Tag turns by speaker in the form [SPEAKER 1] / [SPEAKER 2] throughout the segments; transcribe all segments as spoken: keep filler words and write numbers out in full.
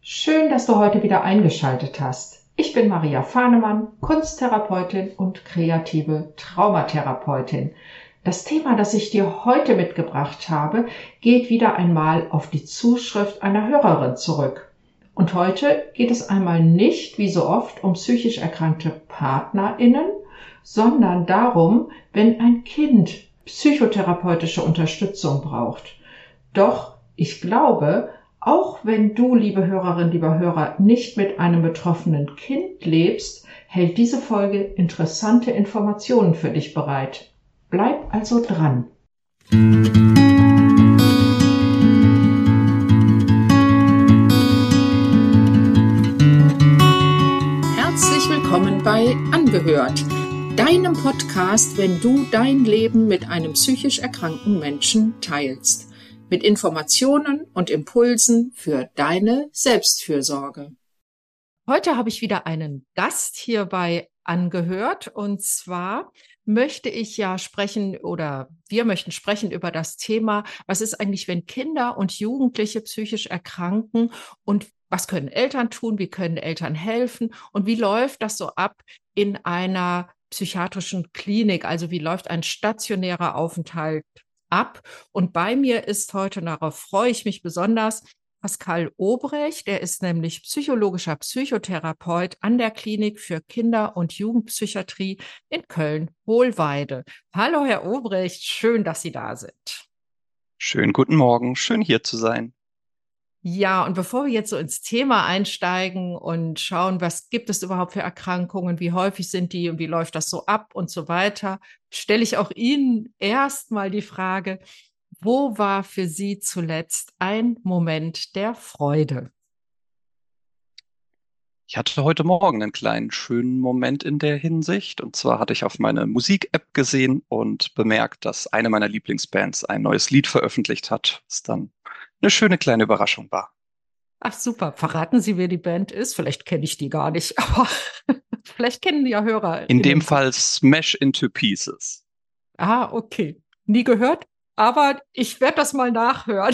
[SPEAKER 1] Schön, dass du heute wieder eingeschaltet hast. Ich bin Maria Fahnemann, Kunsttherapeutin und kreative Traumatherapeutin. Das Thema, das ich dir heute mitgebracht habe, geht wieder einmal auf die Zuschrift einer Hörerin zurück. Und heute geht es einmal nicht, wie so oft, um psychisch erkrankte PartnerInnen, sondern darum, wenn ein Kind psychotherapeutische Unterstützung braucht. Doch ich glaube, auch wenn du, liebe Hörerin, lieber Hörer, nicht mit einem betroffenen Kind lebst, hält diese Folge interessante Informationen für dich bereit. Bleib also dran. Herzlich willkommen bei Angehört, deinem Podcast, wenn du dein Leben mit einem psychisch erkrankten Menschen teilst. Mit Informationen und Impulsen für deine Selbstfürsorge. Heute habe ich wieder einen Gast hierbei angehört, und zwar möchte ich ja sprechen oder wir möchten sprechen über das Thema, was ist eigentlich, wenn Kinder und Jugendliche psychisch erkranken, und was können Eltern tun, wie können Eltern helfen und wie läuft das so ab in einer psychiatrischen Klinik, also wie läuft ein stationärer Aufenthalt ab. Und bei mir ist heute, darauf freue ich mich besonders, Pascal Obrecht. Der ist nämlich psychologischer Psychotherapeut an der Klinik für Kinder- und Jugendpsychiatrie in Köln-Hohlweide. Hallo, Herr Obrecht, schön, dass Sie da sind.
[SPEAKER 2] Schönen guten Morgen, schön hier zu sein.
[SPEAKER 1] Ja, und bevor wir jetzt so ins Thema einsteigen und schauen, was gibt es überhaupt für Erkrankungen, wie häufig sind die und wie läuft das so ab und so weiter, stelle ich auch Ihnen erstmal die Frage, wo war für Sie zuletzt ein Moment der Freude?
[SPEAKER 2] Ich hatte heute Morgen einen kleinen schönen Moment in der Hinsicht. Und zwar hatte ich auf meine Musik-App gesehen und bemerkt, dass eine meiner Lieblingsbands ein neues Lied veröffentlicht hat, was dann eine schöne kleine Überraschung war.
[SPEAKER 1] Ach super, verraten Sie, wer die Band ist? Vielleicht kenne ich die gar nicht, aber vielleicht kennen die ja
[SPEAKER 2] In dem
[SPEAKER 1] HörerInnen sie.
[SPEAKER 2] Fall Smash into Pieces.
[SPEAKER 1] Ah, okay. Nie gehört, aber ich werde das mal nachhören.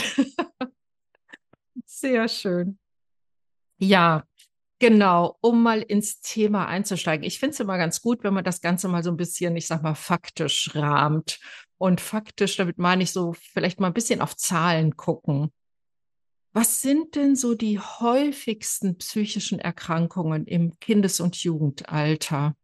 [SPEAKER 1] Sehr schön. Ja, genau, um mal ins Thema einzusteigen. Ich finde es immer ganz gut, wenn man das Ganze mal so ein bisschen, ich sag mal, faktisch rahmt. Und faktisch, damit meine ich so vielleicht mal ein bisschen auf Zahlen gucken. Was sind denn so die häufigsten psychischen Erkrankungen im Kindes- und Jugendalter?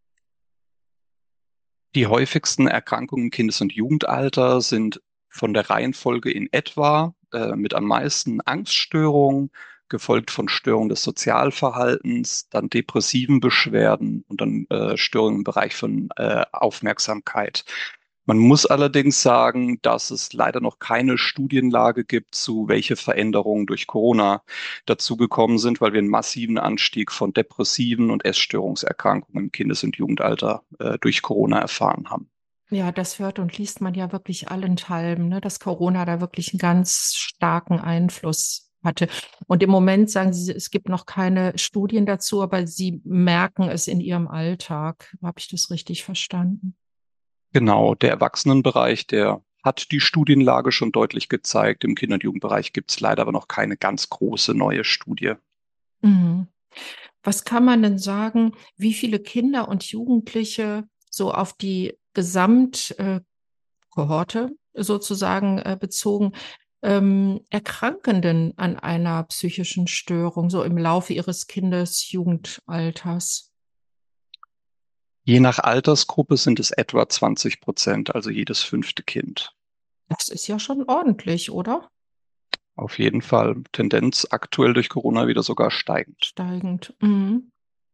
[SPEAKER 2] Die häufigsten Erkrankungen im Kindes- und Jugendalter sind von der Reihenfolge in etwa äh, mit am meisten Angststörungen, gefolgt von Störungen des Sozialverhaltens, dann depressiven Beschwerden und dann äh, Störungen im Bereich von äh, Aufmerksamkeit. Man muss allerdings sagen, dass es leider noch keine Studienlage gibt, zu welche Veränderungen durch Corona dazugekommen sind, weil wir einen massiven Anstieg von depressiven und Essstörungserkrankungen im Kindes- und Jugendalter äh, durch Corona erfahren haben.
[SPEAKER 1] Ja, das hört und liest man ja wirklich allenthalben, ne, dass Corona da wirklich einen ganz starken Einfluss hatte. Und im Moment sagen Sie, es gibt noch keine Studien dazu, aber Sie merken es in Ihrem Alltag. Habe ich das richtig verstanden?
[SPEAKER 2] Genau, der Erwachsenenbereich, der hat die Studienlage schon deutlich gezeigt. Im Kinder- und Jugendbereich gibt es leider aber noch keine ganz große neue Studie.
[SPEAKER 1] Mhm. Was kann man denn sagen, wie viele Kinder und Jugendliche so auf die Gesamtkohorte sozusagen äh, bezogen ähm, erkranken denn an einer psychischen Störung, so im Laufe ihres Kindes-Jugendalters?
[SPEAKER 2] Je nach Altersgruppe sind es etwa zwanzig Prozent, also jedes fünfte Kind.
[SPEAKER 1] Das ist ja schon ordentlich, oder?
[SPEAKER 2] Auf jeden Fall. Tendenz aktuell durch Corona wieder sogar steigend.
[SPEAKER 1] Steigend. Mhm.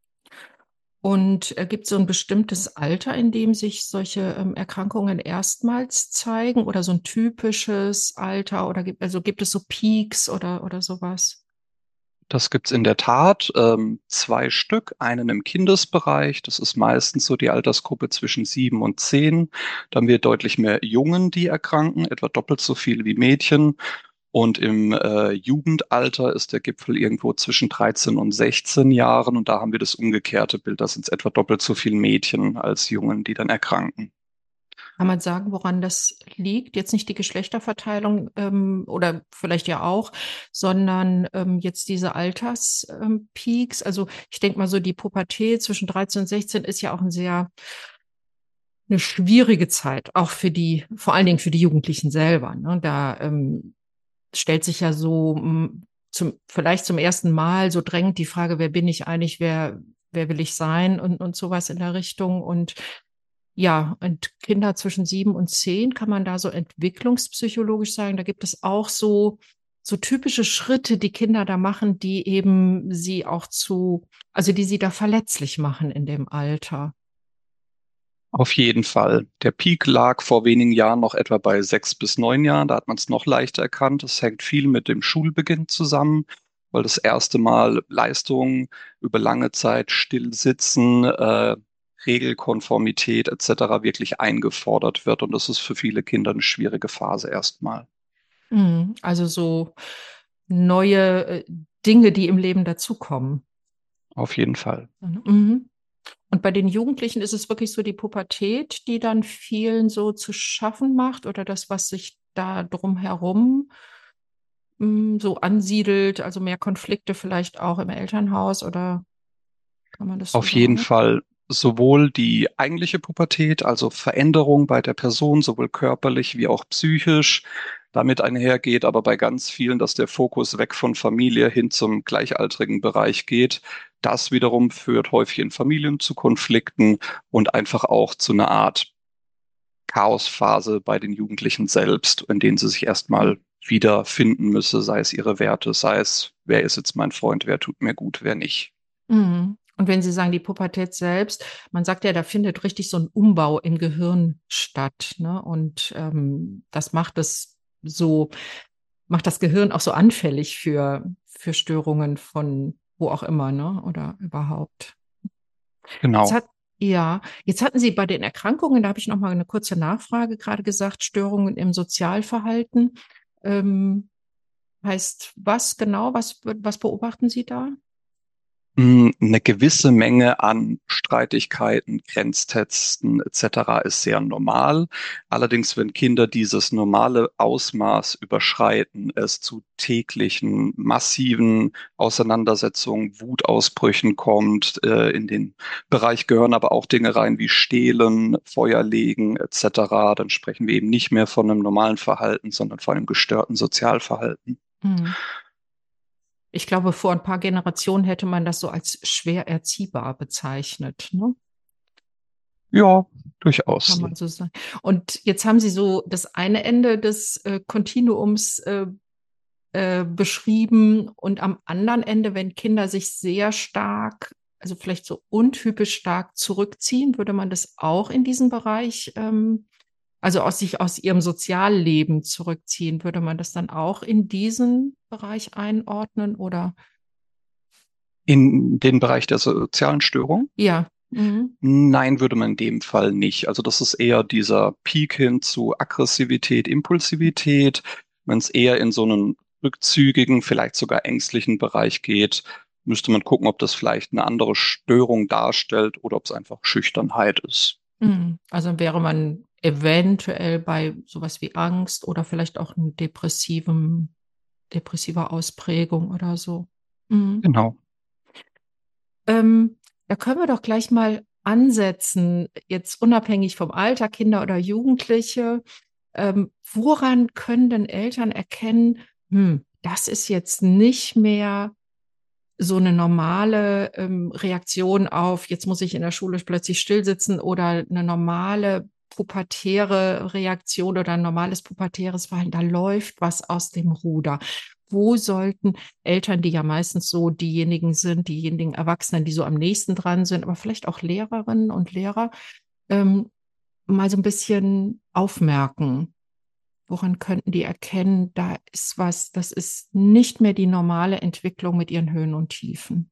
[SPEAKER 1] Und äh, gibt es so ein bestimmtes Alter, in dem sich solche ähm, Erkrankungen erstmals zeigen, oder so ein typisches Alter, oder gibt, also gibt es so Peaks oder, oder sowas?
[SPEAKER 2] Das gibt's in der Tat, ähm, zwei Stück, einen im Kindesbereich, das ist meistens so die Altersgruppe zwischen sieben und zehn. Da haben wir deutlich mehr Jungen, die erkranken, etwa doppelt so viele wie Mädchen. Und im äh, Jugendalter ist der Gipfel irgendwo zwischen dreizehn und sechzehn Jahren. Und da haben wir das umgekehrte Bild. Da sind es etwa doppelt so viele Mädchen als Jungen, die dann erkranken.
[SPEAKER 1] Kann man sagen, woran das liegt? Jetzt nicht die Geschlechterverteilung ähm, oder vielleicht ja auch, sondern ähm, jetzt diese Alterspeaks. Also ich denke mal so, die Pubertät zwischen dreizehn und sechzehn ist ja auch ein sehr eine schwierige Zeit, auch für die, vor allen Dingen für die Jugendlichen selber. Ne? Da ähm, stellt sich ja so m, zum, vielleicht zum ersten Mal so drängend die Frage, wer bin ich eigentlich, wer, wer will ich sein und, und sowas in der Richtung. Und ja, und Kinder zwischen sieben und zehn kann man da so entwicklungspsychologisch sagen, da gibt es auch so, so typische Schritte, die Kinder da machen, die eben sie auch zu, also die sie da verletzlich machen in dem Alter.
[SPEAKER 2] Auf jeden Fall. Der Peak lag vor wenigen Jahren noch etwa bei sechs bis neun Jahren. Da hat man es noch leichter erkannt. Es hängt viel mit dem Schulbeginn zusammen, weil das erste Mal Leistungen über lange Zeit still sitzen, äh, Regelkonformität et cetera wirklich eingefordert wird. Und das ist für viele Kinder eine schwierige Phase erstmal.
[SPEAKER 1] Mhm. Also so neue äh, Dinge, die im Leben dazukommen.
[SPEAKER 2] Auf jeden Fall.
[SPEAKER 1] Mhm. Und bei den Jugendlichen ist es wirklich so die Pubertät, die dann vielen so zu schaffen macht oder das, was sich da drumherum mh, so ansiedelt, also mehr Konflikte vielleicht auch im Elternhaus oder kann man das so
[SPEAKER 2] Auf jeden
[SPEAKER 1] sagen?
[SPEAKER 2] Fall sowohl die eigentliche Pubertät, also Veränderung bei der Person, sowohl körperlich wie auch psychisch, damit einhergeht, aber bei ganz vielen, dass der Fokus weg von Familie hin zum gleichaltrigen Bereich geht. Das wiederum führt häufig in Familien zu Konflikten und einfach auch zu einer Art Chaosphase bei den Jugendlichen selbst, in denen sie sich erstmal wiederfinden müsse, sei es ihre Werte, sei es, wer ist jetzt mein Freund, wer tut mir gut, wer nicht.
[SPEAKER 1] Mhm. Und wenn Sie sagen, die Pubertät selbst, man sagt ja, da findet richtig so ein Umbau im Gehirn statt, ne? Und ähm, das macht es so, macht das Gehirn auch so anfällig für, für Störungen von wo auch immer, ne? Oder überhaupt. Jetzt
[SPEAKER 2] Genau.
[SPEAKER 1] hat, ja, jetzt hatten Sie bei den Erkrankungen, da habe ich noch mal eine kurze Nachfrage gerade gesagt, Störungen im Sozialverhalten. Ähm, heißt was genau? Was, was beobachten Sie da?
[SPEAKER 2] Mm, Eine gewisse Menge an Streitigkeiten, Grenztesten et cetera ist sehr normal. Allerdings, wenn Kinder dieses normale Ausmaß überschreiten, es zu täglichen massiven Auseinandersetzungen, Wutausbrüchen kommt, äh, in den Bereich gehören aber auch Dinge rein wie Stehlen, Feuerlegen et cetera, dann sprechen wir eben nicht mehr von einem normalen Verhalten, sondern von einem gestörten Sozialverhalten.
[SPEAKER 1] Hm. Ich glaube, vor ein paar Generationen hätte man das so als schwer erziehbar bezeichnet, ne?
[SPEAKER 2] Ja, durchaus.
[SPEAKER 1] Kann man so sagen. Und jetzt haben Sie so das eine Ende des äh, Kontinuums äh, äh, beschrieben und am anderen Ende, wenn Kinder sich sehr stark, also vielleicht so untypisch stark zurückziehen, würde man das auch in diesen Bereich, ähm, also aus sich aus ihrem Sozialleben zurückziehen, würde man das dann auch in diesen Bereich einordnen oder?
[SPEAKER 2] In den Bereich der sozialen Störung?
[SPEAKER 1] Ja. Mhm.
[SPEAKER 2] Nein, würde man in dem Fall nicht. Also das ist eher dieser Peak hin zu Aggressivität, Impulsivität. Wenn es eher in so einen rückzügigen, vielleicht sogar ängstlichen Bereich geht, müsste man gucken, ob das vielleicht eine andere Störung darstellt oder ob es einfach Schüchternheit ist.
[SPEAKER 1] Mhm. Also wäre man eventuell bei sowas wie Angst oder vielleicht auch eine depressiven, depressiver Ausprägung oder so. Mhm.
[SPEAKER 2] Genau.
[SPEAKER 1] Ähm, da können wir doch gleich mal ansetzen, jetzt unabhängig vom Alter, Kinder oder Jugendliche. Ähm, woran können denn Eltern erkennen, hm, das ist jetzt nicht mehr so eine normale ähm, Reaktion auf, jetzt muss ich in der Schule plötzlich stillsitzen oder eine normale pubertäre Reaktion oder ein normales pubertäres Verhalten, da läuft was aus dem Ruder. Wo sollten Eltern, die ja meistens so diejenigen sind, diejenigen Erwachsenen, die so am nächsten dran sind, aber vielleicht auch Lehrerinnen und Lehrer, ähm, mal so ein bisschen aufmerken? Woran könnten die erkennen, da ist was, das ist nicht mehr die normale Entwicklung mit ihren Höhen und Tiefen?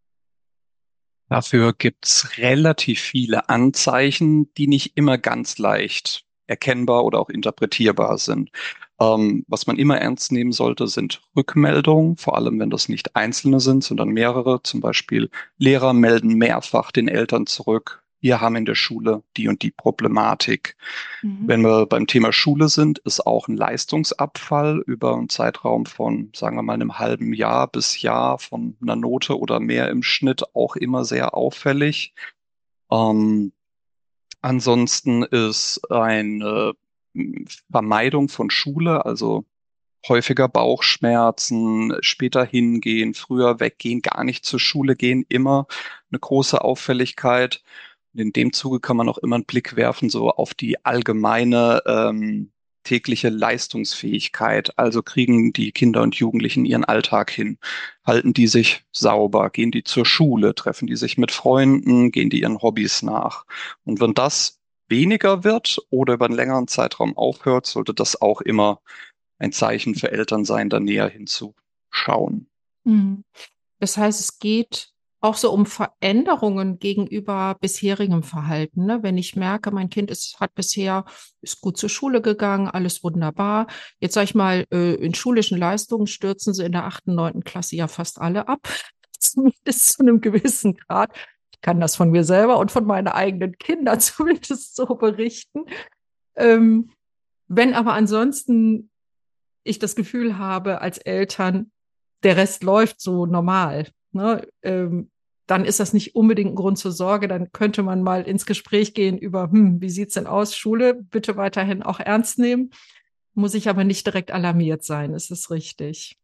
[SPEAKER 2] Dafür gibt's relativ viele Anzeichen, die nicht immer ganz leicht erkennbar oder auch interpretierbar sind. Ähm, was man immer ernst nehmen sollte, sind Rückmeldungen, vor allem wenn das nicht einzelne sind, sondern mehrere. Zum Beispiel Lehrer melden mehrfach den Eltern zurück, wir haben in der Schule die und die Problematik.
[SPEAKER 1] Mhm.
[SPEAKER 2] Wenn wir beim Thema Schule sind, ist auch ein Leistungsabfall über einen Zeitraum von, sagen wir mal, einem halben Jahr bis Jahr von einer Note oder mehr im Schnitt auch immer sehr auffällig. Ähm, Ansonsten ist eine mm, Vermeidung von Schule, also häufiger Bauchschmerzen, später hingehen, früher weggehen, gar nicht zur Schule gehen, immer eine große Auffälligkeit. Und in dem Zuge kann man auch immer einen Blick werfen, so auf die allgemeine ähm, tägliche Leistungsfähigkeit. Also kriegen die Kinder und Jugendlichen ihren Alltag hin? Halten die sich sauber? Gehen die zur Schule? Treffen die sich mit Freunden? Gehen die ihren Hobbys nach? Und wenn das weniger wird oder über einen längeren Zeitraum aufhört, sollte das auch immer ein Zeichen für Eltern sein, da näher hinzuschauen.
[SPEAKER 1] Mhm. Das heißt, es geht auch so um Veränderungen gegenüber bisherigem Verhalten. Ne? Wenn ich merke, mein Kind ist, hat bisher, ist gut zur Schule gegangen, alles wunderbar. Jetzt sage ich mal, äh, in schulischen Leistungen stürzen sie in der achten, neunten Klasse ja fast alle ab, zumindest zu einem gewissen Grad. Ich kann das von mir selber und von meinen eigenen Kindern zumindest so berichten. Ähm, wenn aber ansonsten ich das Gefühl habe, als Eltern, der Rest läuft so normal, ne, ähm, dann ist das nicht unbedingt ein Grund zur Sorge. Dann könnte man mal ins Gespräch gehen über, hm, wie sieht's denn aus, Schule? Bitte weiterhin auch ernst nehmen. Muss ich aber nicht direkt alarmiert sein, ist es richtig?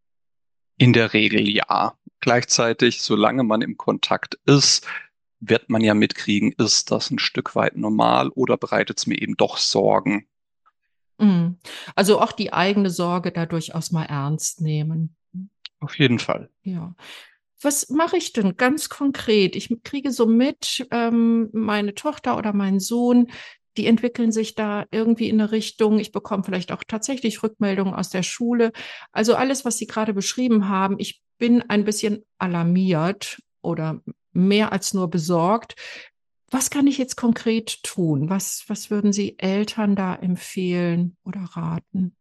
[SPEAKER 2] In der Regel ja. Gleichzeitig, solange man im Kontakt ist, wird man ja mitkriegen, ist das ein Stück weit normal oder bereitet es mir eben doch Sorgen?
[SPEAKER 1] Mhm. Also auch die eigene Sorge da durchaus mal ernst nehmen.
[SPEAKER 2] Auf jeden Fall.
[SPEAKER 1] Ja. Was mache ich denn ganz konkret? Ich kriege so mit, ähm, meine Tochter oder mein Sohn, die entwickeln sich da irgendwie in eine Richtung. Ich bekomme vielleicht auch tatsächlich Rückmeldungen aus der Schule. Also alles, was Sie gerade beschrieben haben, ich bin ein bisschen alarmiert oder mehr als nur besorgt. Was kann ich jetzt konkret tun? Was, was würden Sie Eltern da empfehlen oder raten?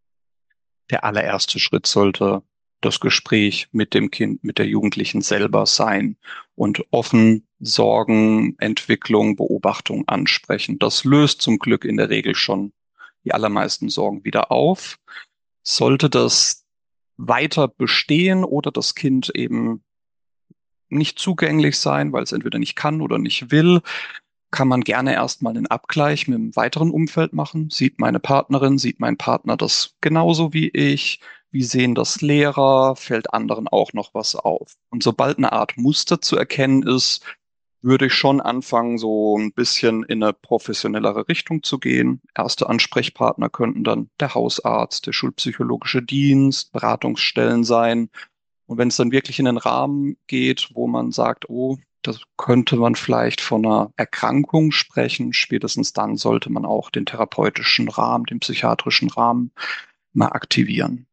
[SPEAKER 2] Der allererste Schritt sollte das Gespräch mit dem Kind, mit der Jugendlichen selber sein und offen Sorgen, Entwicklung, Beobachtung ansprechen. Das löst zum Glück in der Regel schon die allermeisten Sorgen wieder auf. Sollte das weiter bestehen oder das Kind eben nicht zugänglich sein, weil es entweder nicht kann oder nicht will, kann man gerne erstmal einen Abgleich mit dem weiteren Umfeld machen. Sieht meine Partnerin, sieht mein Partner das genauso wie ich? Wie sehen das Lehrer? Fällt anderen auch noch was auf? Und sobald eine Art Muster zu erkennen ist, würde ich schon anfangen, so ein bisschen in eine professionellere Richtung zu gehen. Erste Ansprechpartner könnten dann der Hausarzt, der schulpsychologische Dienst, Beratungsstellen sein. Und wenn es dann wirklich in den Rahmen geht, wo man sagt, oh, das könnte man vielleicht von einer Erkrankung sprechen, spätestens dann sollte man auch den therapeutischen Rahmen, den psychiatrischen Rahmen mal aktivieren.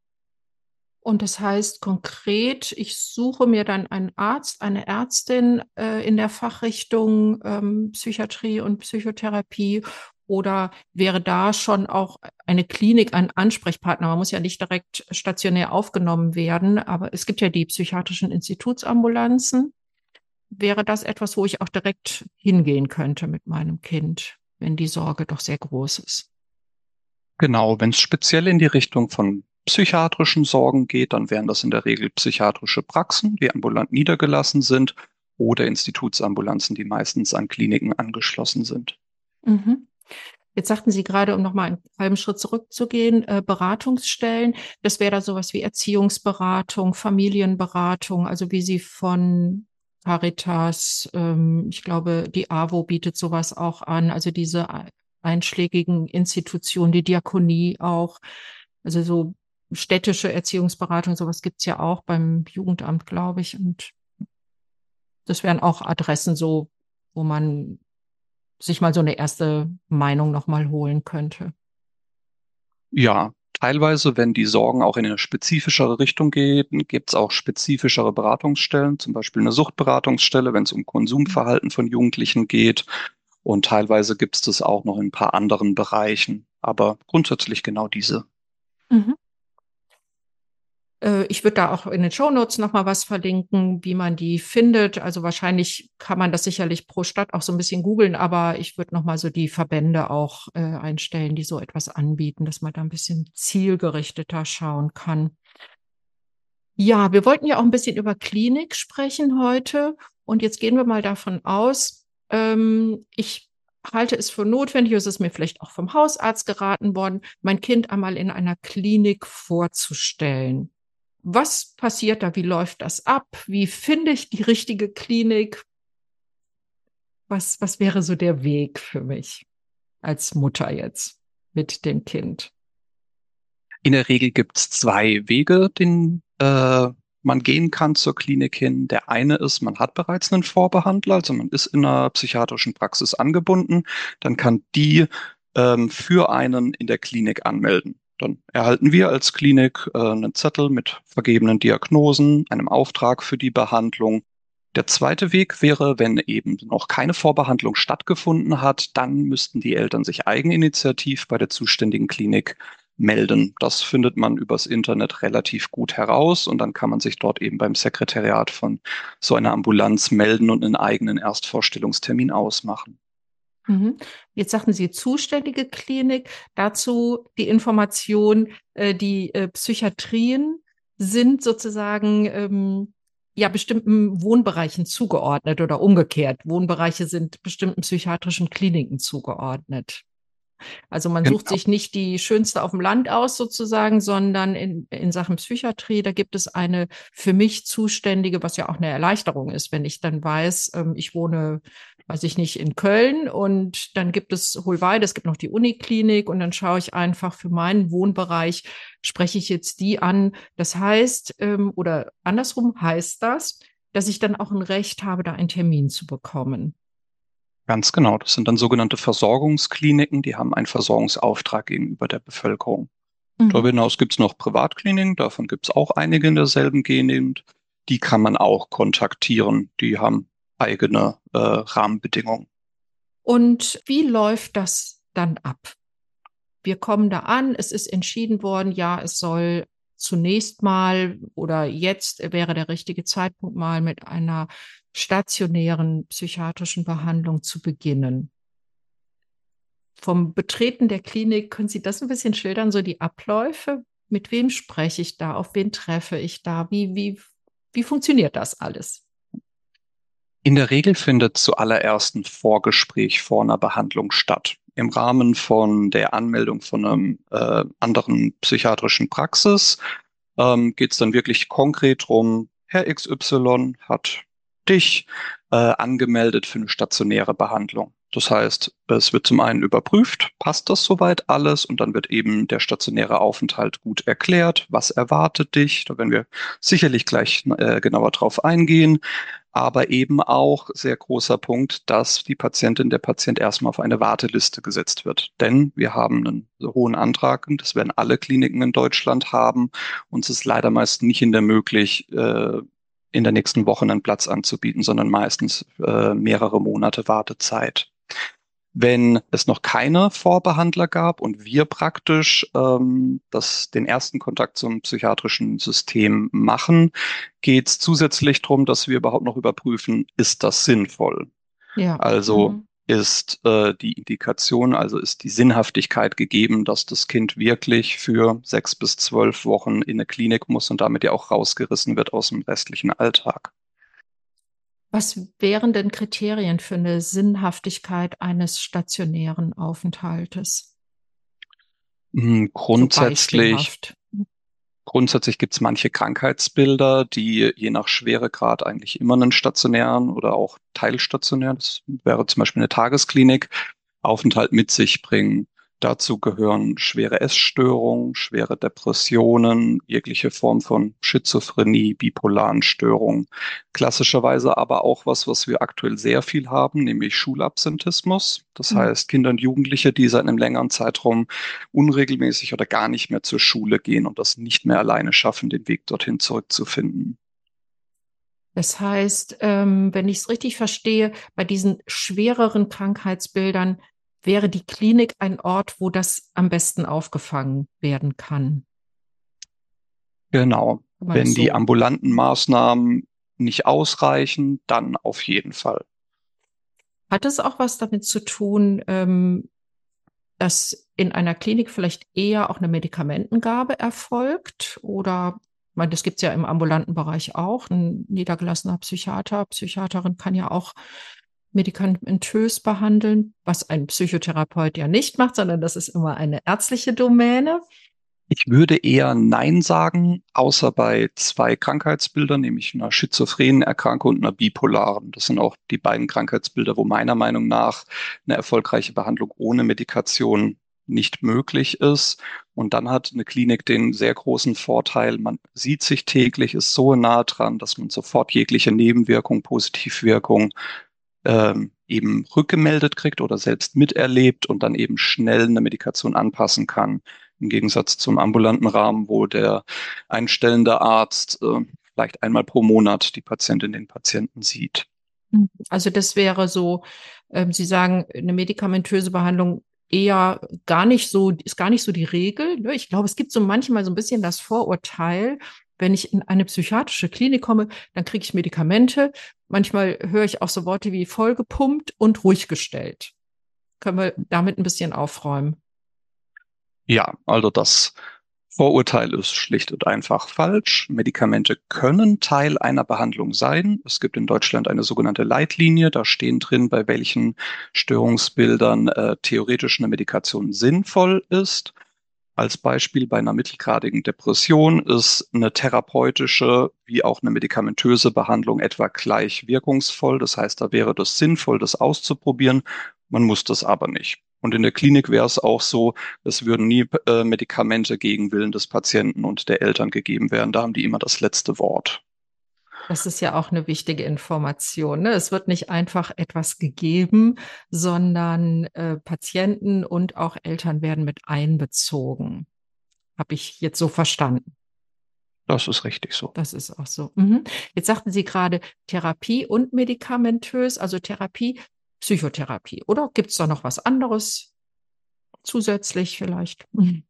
[SPEAKER 1] Und das heißt konkret, ich suche mir dann einen Arzt, eine Ärztin äh, in der Fachrichtung ähm, Psychiatrie und Psychotherapie, oder wäre da schon auch eine Klinik ein Ansprechpartner? Man muss ja nicht direkt stationär aufgenommen werden, aber es gibt ja die psychiatrischen Institutsambulanzen. Wäre das etwas, wo ich auch direkt hingehen könnte mit meinem Kind, wenn die Sorge doch sehr groß ist?
[SPEAKER 2] Genau, wenn es speziell in die Richtung von psychiatrischen Sorgen geht, dann wären das in der Regel psychiatrische Praxen, die ambulant niedergelassen sind, oder Institutsambulanzen, die meistens an Kliniken angeschlossen sind.
[SPEAKER 1] Mhm. Jetzt sagten Sie gerade, um nochmal einen halben Schritt zurückzugehen, äh, Beratungsstellen. Das wäre da sowas wie Erziehungsberatung, Familienberatung, also wie Sie von Caritas, ähm, ich glaube, die AWO bietet sowas auch an, also diese einschlägigen Institutionen, die Diakonie auch, also so städtische Erziehungsberatung, sowas gibt's ja auch beim Jugendamt, glaube ich. Und das wären auch Adressen so, wo man sich mal so eine erste Meinung nochmal holen könnte.
[SPEAKER 2] Ja, teilweise, wenn die Sorgen auch in eine spezifischere Richtung gehen, gibt es auch spezifischere Beratungsstellen, zum Beispiel eine Suchtberatungsstelle, wenn es um Konsumverhalten von Jugendlichen geht. Und teilweise gibt es das auch noch in ein paar anderen Bereichen, aber grundsätzlich genau diese.
[SPEAKER 1] Mhm. Äh, ich würde da auch in den Shownotes nochmal was verlinken, wie man die findet. Also wahrscheinlich kann man das sicherlich pro Stadt auch so ein bisschen googeln, aber ich würde nochmal so die Verbände auch äh, einstellen, die so etwas anbieten, dass man da ein bisschen zielgerichteter schauen kann. Ja, wir wollten ja auch ein bisschen über Klinik sprechen heute. Und jetzt gehen wir mal davon aus, ähm, ich halte es für notwendig, es ist mir vielleicht auch vom Hausarzt geraten worden, mein Kind einmal in einer Klinik vorzustellen. Was passiert da? Wie läuft das ab? Wie finde ich die richtige Klinik? Was, was wäre so der Weg für mich als Mutter jetzt mit dem Kind?
[SPEAKER 2] In der Regel gibt es zwei Wege, den äh, man gehen kann zur Klinik hin. Der eine ist, man hat bereits einen Vorbehandler, also man ist in einer psychiatrischen Praxis angebunden. Dann kann die ähm, für einen in der Klinik anmelden. Dann erhalten wir als Klinik äh, einen Zettel mit vergebenen Diagnosen, einem Auftrag für die Behandlung. Der zweite Weg wäre, wenn eben noch keine Vorbehandlung stattgefunden hat, dann müssten die Eltern sich eigeninitiativ bei der zuständigen Klinik melden. Das findet man übers Internet relativ gut heraus und dann kann man sich dort eben beim Sekretariat von so einer Ambulanz melden und einen eigenen Erstvorstellungstermin ausmachen.
[SPEAKER 1] Mhm. Jetzt sagten Sie zuständige Klinik. Dazu die Information, äh, die äh, Psychiatrien sind sozusagen ähm, ja bestimmten Wohnbereichen zugeordnet oder umgekehrt. Wohnbereiche sind bestimmten psychiatrischen Kliniken zugeordnet. Also man sucht
[SPEAKER 2] Genau.
[SPEAKER 1] sich nicht die schönste auf dem Land aus sozusagen, sondern in, in Sachen Psychiatrie, da gibt es eine für mich zuständige, was ja auch eine Erleichterung ist, wenn ich dann weiß, ähm, ich wohne, weiß ich nicht, in Köln und dann gibt es Hohlweide, es gibt noch die Uniklinik und dann schaue ich einfach für meinen Wohnbereich, spreche ich jetzt die an. Das heißt, ähm, oder andersrum heißt das, dass ich dann auch ein Recht habe, da einen Termin zu bekommen.
[SPEAKER 2] Ganz genau. Das sind dann sogenannte Versorgungskliniken, die haben einen Versorgungsauftrag gegenüber der Bevölkerung. Darüber
[SPEAKER 1] Mhm.
[SPEAKER 2] hinaus gibt es noch Privatkliniken, davon gibt es auch einige in derselben Gegend. Die kann man auch kontaktieren. Die haben eigene äh, Rahmenbedingungen.
[SPEAKER 1] Und wie läuft das dann ab? Wir kommen da an, es ist entschieden worden, ja, es soll zunächst mal oder jetzt wäre der richtige Zeitpunkt mal mit einer stationären psychiatrischen Behandlung zu beginnen. Vom Betreten der Klinik, können Sie das ein bisschen schildern, so die Abläufe? Mit wem spreche ich da? Auf wen treffe ich da? Wie, wie, wie funktioniert das alles?
[SPEAKER 2] In der Regel findet zuallererst ein Vorgespräch vor einer Behandlung statt. Im Rahmen von der Anmeldung von einem äh, anderen psychiatrischen Praxis ähm, geht es dann wirklich konkret drum, Herr X Y hat dich äh, angemeldet für eine stationäre Behandlung. Das heißt, es wird zum einen überprüft, passt das soweit alles, und dann wird eben der stationäre Aufenthalt gut erklärt, was erwartet dich. Da werden wir sicherlich gleich äh, genauer drauf eingehen. Aber eben auch sehr großer Punkt, dass die Patientin, der Patient erstmal auf eine Warteliste gesetzt wird. Denn wir haben einen so hohen Antrag, und das werden alle Kliniken in Deutschland haben. Uns ist leider meist nicht in der möglich, äh, in der nächsten Woche einen Platz anzubieten, sondern meistens äh, mehrere Monate Wartezeit. Wenn es noch keine Vorbehandler gab und wir praktisch ähm, das, den ersten Kontakt zum psychiatrischen System machen, geht es zusätzlich darum, dass wir überhaupt noch überprüfen, ist das sinnvoll?
[SPEAKER 1] Ja.
[SPEAKER 2] Also
[SPEAKER 1] Mhm.
[SPEAKER 2] ist äh, die Indikation, also ist die Sinnhaftigkeit gegeben, dass das Kind wirklich für sechs bis zwölf Wochen in eine Klinik muss und damit ja auch rausgerissen wird aus dem restlichen Alltag.
[SPEAKER 1] Was wären denn Kriterien für eine Sinnhaftigkeit eines stationären Aufenthaltes?
[SPEAKER 2] Hm,
[SPEAKER 1] So
[SPEAKER 2] Grundsätzlich
[SPEAKER 1] beispielhaft.
[SPEAKER 2] Grundsätzlich gibt es manche Krankheitsbilder, die je nach Schweregrad eigentlich immer einen stationären oder auch teilstationären, das wäre zum Beispiel eine Tagesklinik, Aufenthalt mit sich bringen. Dazu gehören schwere Essstörungen, schwere Depressionen, jegliche Form von Schizophrenie, bipolaren Störungen. Klassischerweise aber auch was, was wir aktuell sehr viel haben, nämlich Schulabsentismus. Das
[SPEAKER 1] Mhm.
[SPEAKER 2] heißt, Kinder und Jugendliche, die seit einem längeren Zeitraum unregelmäßig oder gar nicht mehr zur Schule gehen und das nicht mehr alleine schaffen, den Weg dorthin zurückzufinden.
[SPEAKER 1] Das heißt, ähm, wenn ich es richtig verstehe, bei diesen schwereren Krankheitsbildern wäre die Klinik ein Ort, wo das am besten aufgefangen werden kann.
[SPEAKER 2] Genau.
[SPEAKER 1] Kann man das
[SPEAKER 2] Wenn die
[SPEAKER 1] so?
[SPEAKER 2] ambulanten Maßnahmen nicht ausreichen, dann auf jeden Fall.
[SPEAKER 1] Hat es auch was damit zu tun, ähm, dass in einer Klinik vielleicht eher auch eine Medikamentengabe erfolgt? Oder, ich meine, das gibt es ja im ambulanten Bereich auch. Ein niedergelassener Psychiater, Psychiaterin kann ja auch medikamentös behandeln, was ein Psychotherapeut ja nicht macht, sondern das ist immer eine ärztliche Domäne.
[SPEAKER 2] Ich würde eher Nein sagen, außer bei zwei Krankheitsbildern, nämlich einer schizophrenen Erkrankung und einer bipolaren. Das sind auch die beiden Krankheitsbilder, wo meiner Meinung nach eine erfolgreiche Behandlung ohne Medikation nicht möglich ist. Und dann hat eine Klinik den sehr großen Vorteil, man sieht sich täglich, ist so nah dran, dass man sofort jegliche Nebenwirkung, Positivwirkung ähm, eben rückgemeldet kriegt oder selbst miterlebt und dann eben schnell eine Medikation anpassen kann. Im Gegensatz zum ambulanten Rahmen, wo der einstellende Arzt äh, vielleicht einmal pro Monat die Patientin den Patienten sieht.
[SPEAKER 1] Also das wäre so, ähm, Sie sagen, eine medikamentöse Behandlung eher gar nicht so, ist gar nicht so die Regel. Ne? Ich glaube, es gibt so manchmal so ein bisschen das Vorurteil, wenn ich in eine psychiatrische Klinik komme, dann kriege ich Medikamente. Manchmal höre ich auch so Worte wie vollgepumpt und ruhig gestellt. Können wir damit ein bisschen aufräumen?
[SPEAKER 2] Ja, also das Vorurteil ist schlicht und einfach falsch. Medikamente können Teil einer Behandlung sein. Es gibt in Deutschland eine sogenannte Leitlinie. Da stehen drin, bei welchen Störungsbildern äh, theoretisch eine Medikation sinnvoll ist. Als Beispiel bei einer mittelgradigen Depression ist eine therapeutische wie auch eine medikamentöse Behandlung etwa gleich wirkungsvoll. Das heißt, da wäre das sinnvoll, das auszuprobieren. Man muss das aber nicht. Und in der Klinik wäre es auch so, es würden nie äh, Medikamente gegen Willen des Patienten und der Eltern gegeben werden. Da haben die immer das letzte Wort.
[SPEAKER 1] Das ist ja auch eine wichtige Information. Ne? Es wird nicht einfach etwas gegeben, sondern äh, Patienten und auch Eltern werden mit einbezogen. Habe ich jetzt so verstanden.
[SPEAKER 2] Das ist richtig so.
[SPEAKER 1] Das ist auch so. Mhm. Jetzt sagten Sie gerade Therapie und medikamentös, also Therapie, Psychotherapie. Oder gibt es da noch was anderes zusätzlich vielleicht? Mhm.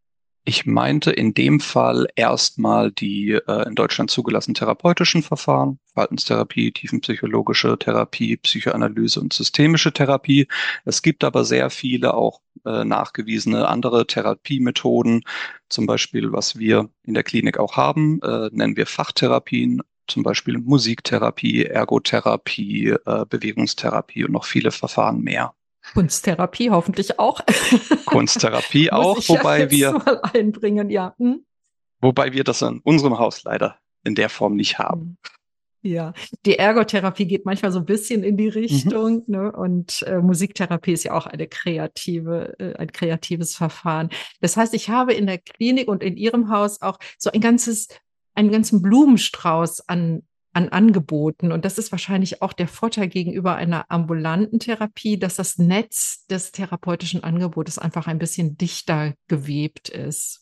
[SPEAKER 2] Ich meinte in dem Fall erstmal die äh, in Deutschland zugelassenen therapeutischen Verfahren, Verhaltenstherapie, tiefenpsychologische Therapie, Psychoanalyse und systemische Therapie. Es gibt aber sehr viele auch äh, nachgewiesene andere Therapiemethoden, zum Beispiel, was wir in der Klinik auch haben, äh, nennen wir Fachtherapien, zum Beispiel Musiktherapie, Ergotherapie, äh, Bewegungstherapie und noch viele Verfahren mehr.
[SPEAKER 1] Kunsttherapie hoffentlich auch.
[SPEAKER 2] Kunsttherapie
[SPEAKER 1] Muss
[SPEAKER 2] auch,
[SPEAKER 1] ich ja
[SPEAKER 2] wobei
[SPEAKER 1] jetzt
[SPEAKER 2] wir
[SPEAKER 1] mal einbringen, ja. Hm?
[SPEAKER 2] Wobei wir das in unserem Haus leider in der Form nicht haben.
[SPEAKER 1] Hm. Ja, die Ergotherapie geht manchmal so ein bisschen in die
[SPEAKER 2] Mhm.
[SPEAKER 1] Richtung, ne? Und äh, Musiktherapie ist ja auch eine kreative, äh, ein kreatives Verfahren. Das heißt, ich habe in der Klinik und in Ihrem Haus auch so ein ganzes, einen ganzen Blumenstrauß an, an Angeboten. Und das ist wahrscheinlich auch der Vorteil gegenüber einer ambulanten Therapie, dass das Netz des therapeutischen Angebotes einfach ein bisschen dichter gewebt ist.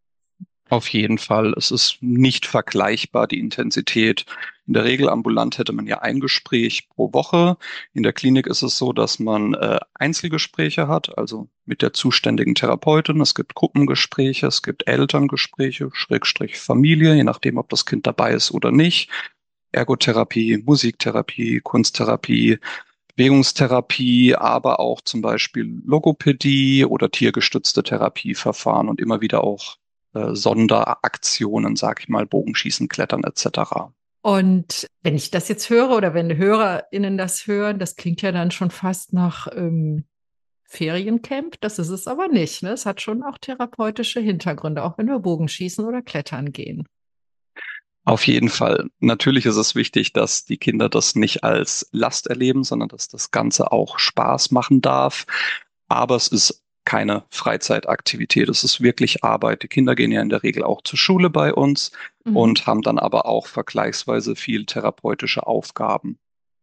[SPEAKER 2] Auf jeden Fall. Es ist nicht vergleichbar, die Intensität. In der Regel ambulant hätte man ja ein Gespräch pro Woche. In der Klinik ist es so, dass man äh, Einzelgespräche hat, also mit der zuständigen Therapeutin. Es gibt Gruppengespräche, es gibt Elterngespräche, Schrägstrich Familie, je nachdem, ob das Kind dabei ist oder nicht. Ergotherapie, Musiktherapie, Kunsttherapie, Bewegungstherapie, aber auch zum Beispiel Logopädie oder tiergestützte Therapieverfahren und immer wieder auch äh, Sonderaktionen, sag ich mal, Bogenschießen, Klettern et cetera.
[SPEAKER 1] Und wenn ich das jetzt höre oder wenn HörerInnen das hören, das klingt ja dann schon fast nach ähm, Feriencamp. Das ist es aber nicht. Ne? Es hat schon auch therapeutische Hintergründe, auch wenn wir Bogenschießen oder Klettern gehen.
[SPEAKER 2] Auf jeden Fall. Natürlich ist es wichtig, dass die Kinder das nicht als Last erleben, sondern dass das Ganze auch Spaß machen darf. Aber es ist keine Freizeitaktivität. Es ist wirklich Arbeit. Die Kinder gehen ja in der Regel auch zur Schule bei uns
[SPEAKER 1] Mhm.
[SPEAKER 2] und haben dann aber auch vergleichsweise viel therapeutische Aufgaben.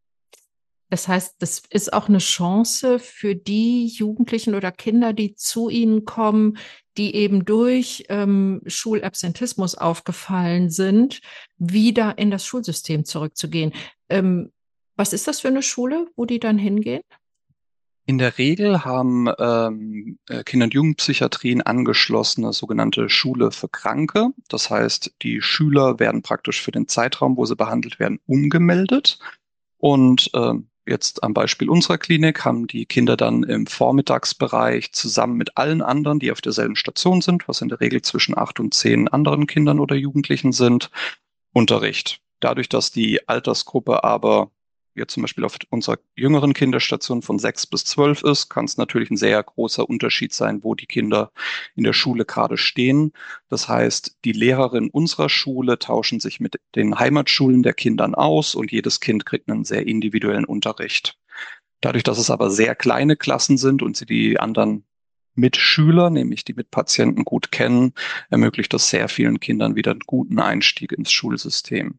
[SPEAKER 1] Das heißt, das ist auch eine Chance für die Jugendlichen oder Kinder, die zu Ihnen kommen, die eben durch ähm, Schulabsentismus aufgefallen sind, wieder in das Schulsystem zurückzugehen. Ähm, was ist das für eine Schule, wo die dann hingehen?
[SPEAKER 2] In der Regel haben ähm, äh, Kinder- und Jugendpsychiatrien angeschlossene sogenannte Schule für Kranke. Das heißt, die Schüler werden praktisch für den Zeitraum, wo sie behandelt werden, umgemeldet. Und ähm, jetzt am Beispiel unserer Klinik haben die Kinder dann im Vormittagsbereich zusammen mit allen anderen, die auf derselben Station sind, was in der Regel zwischen acht und zehn anderen Kindern oder Jugendlichen sind, Unterricht. Dadurch, dass die Altersgruppe aber jetzt zum Beispiel auf unserer jüngeren Kinderstation von sechs bis zwölf ist, kann es natürlich ein sehr großer Unterschied sein, wo die Kinder in der Schule gerade stehen. Das heißt, die Lehrerinnen unserer Schule tauschen sich mit den Heimatschulen der Kindern aus und jedes Kind kriegt einen sehr individuellen Unterricht. Dadurch, dass es aber sehr kleine Klassen sind und sie die anderen Mitschüler, nämlich die Mitpatienten gut kennen, ermöglicht das sehr vielen Kindern wieder einen guten Einstieg ins Schulsystem.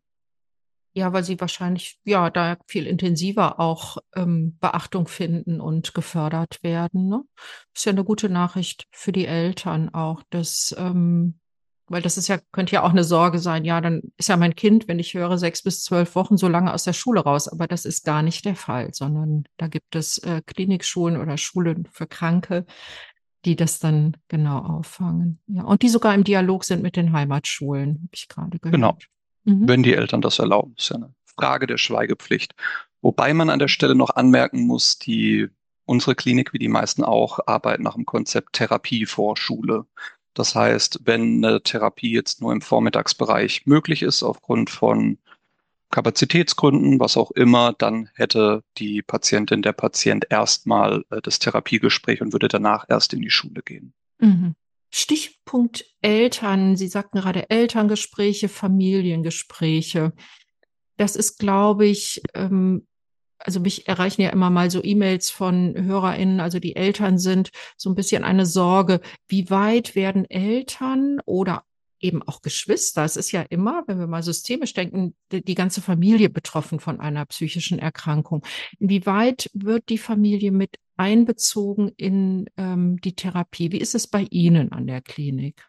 [SPEAKER 1] Ja, weil sie wahrscheinlich, ja, da viel intensiver auch ähm, Beachtung finden und gefördert werden, ne? Ist ja eine gute Nachricht für die Eltern auch, dass, ähm, weil das ist ja, könnte ja auch eine Sorge sein, ja, dann ist ja mein Kind, wenn ich höre, sechs bis zwölf Wochen so lange aus der Schule raus, aber das ist gar nicht der Fall, sondern da gibt es äh, Klinikschulen oder Schulen für Kranke, die das dann genau auffangen. Ja, und die sogar im Dialog sind mit den Heimatschulen, habe ich gerade
[SPEAKER 2] Genau,
[SPEAKER 1] gehört. Mhm.
[SPEAKER 2] wenn die Eltern das erlauben. Das ist ja eine Frage der Schweigepflicht. Wobei man an der Stelle noch anmerken muss, die, unsere Klinik, wie die meisten auch, arbeiten nach dem Konzept Therapie vor Schule. Das heißt, wenn eine Therapie jetzt nur im Vormittagsbereich möglich ist, aufgrund von Kapazitätsgründen, was auch immer, dann hätte die Patientin, der Patient erstmal äh, das Therapiegespräch und würde danach erst in die Schule gehen.
[SPEAKER 1] Mhm. Stichpunkt Eltern. Sie sagten gerade Elterngespräche, Familiengespräche. Das ist, glaube ich, ähm, also mich erreichen ja immer mal so E-Mails von HörerInnen, also die Eltern sind so ein bisschen eine Sorge. Wie weit werden Eltern oder eben auch Geschwister, es ist ja immer, wenn wir mal systemisch denken, die, die ganze Familie betroffen von einer psychischen Erkrankung. Inwieweit wird die Familie mit einbezogen in ähm, die Therapie? Wie ist es bei Ihnen an der Klinik?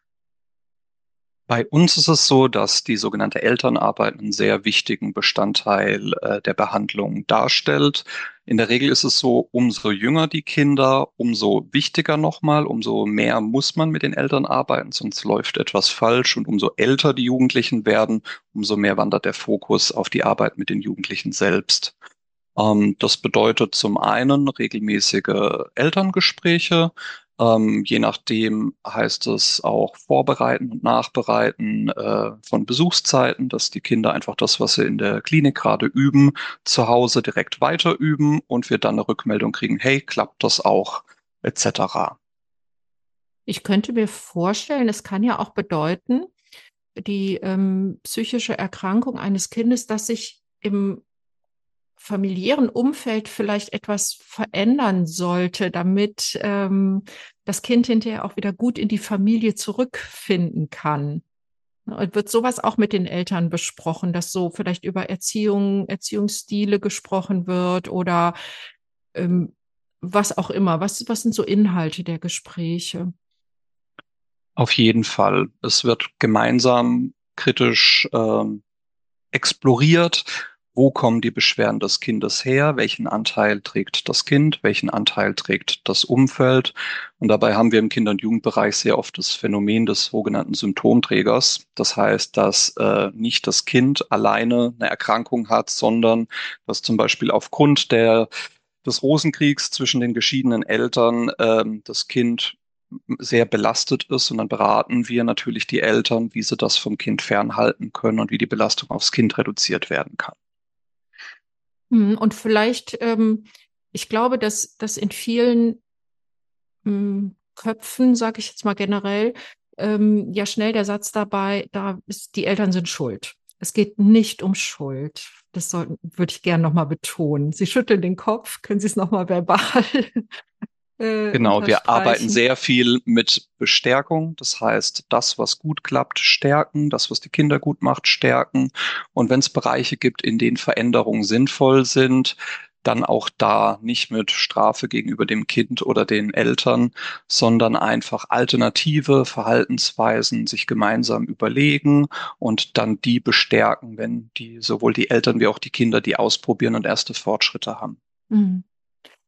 [SPEAKER 2] Bei uns ist es so, dass die sogenannte Elternarbeit einen sehr wichtigen Bestandteil äh, der Behandlung darstellt. In der Regel ist es so, umso jünger die Kinder, umso wichtiger nochmal, umso mehr muss man mit den Eltern arbeiten, sonst läuft etwas falsch. Und umso älter die Jugendlichen werden, umso mehr wandert der Fokus auf die Arbeit mit den Jugendlichen selbst. Ähm, das bedeutet zum einen regelmäßige Elterngespräche. Ähm, je nachdem heißt es auch Vorbereiten und Nachbereiten äh, von Besuchszeiten, dass die Kinder einfach das, was sie in der Klinik gerade üben, zu Hause direkt weiter üben und wir dann eine Rückmeldung kriegen, hey, klappt das auch, et cetera.
[SPEAKER 1] Ich könnte mir vorstellen, es kann ja auch bedeuten, die ähm, psychische Erkrankung eines Kindes, dass sich im familiären Umfeld vielleicht etwas verändern sollte, damit ähm, das Kind hinterher auch wieder gut in die Familie zurückfinden kann. Und wird sowas auch mit den Eltern besprochen, dass so vielleicht über Erziehung, Erziehungsstile gesprochen wird oder ähm, was auch immer? Was, was sind so Inhalte der Gespräche?
[SPEAKER 2] Auf jeden Fall. Es wird gemeinsam kritisch ähm, exploriert, wo kommen die Beschwerden des Kindes her, welchen Anteil trägt das Kind, welchen Anteil trägt das Umfeld. Und dabei haben wir im Kinder- und Jugendbereich sehr oft das Phänomen des sogenannten Symptomträgers. Das heißt, dass äh, nicht das Kind alleine eine Erkrankung hat, sondern dass zum Beispiel aufgrund der des Rosenkriegs zwischen den geschiedenen Eltern ähm, das Kind sehr belastet ist. Und dann beraten wir natürlich die Eltern, wie sie das vom Kind fernhalten können und wie die Belastung aufs Kind reduziert werden kann.
[SPEAKER 1] Hm, Und vielleicht, ähm, ich glaube, dass, dass in vielen ähm, Köpfen, sage ich jetzt mal generell, ähm, ja schnell der Satz dabei, da ist, die Eltern sind schuld. Es geht nicht um Schuld. Das sollten, würde ich gerne nochmal betonen. Sie schütteln den Kopf, können Sie es nochmal verbal äh,
[SPEAKER 2] Genau, wir arbeiten
[SPEAKER 1] unterstreichen?
[SPEAKER 2] sehr viel mit Bestärkung. Das heißt, das, was gut klappt, stärken, das, was die Kinder gut macht, stärken. Und wenn es Bereiche gibt, in denen Veränderungen sinnvoll sind, dann auch da nicht mit Strafe gegenüber dem Kind oder den Eltern, sondern einfach alternative Verhaltensweisen sich gemeinsam überlegen und dann die bestärken, wenn die sowohl die Eltern wie auch die Kinder die ausprobieren und erste Fortschritte haben.
[SPEAKER 1] Mhm.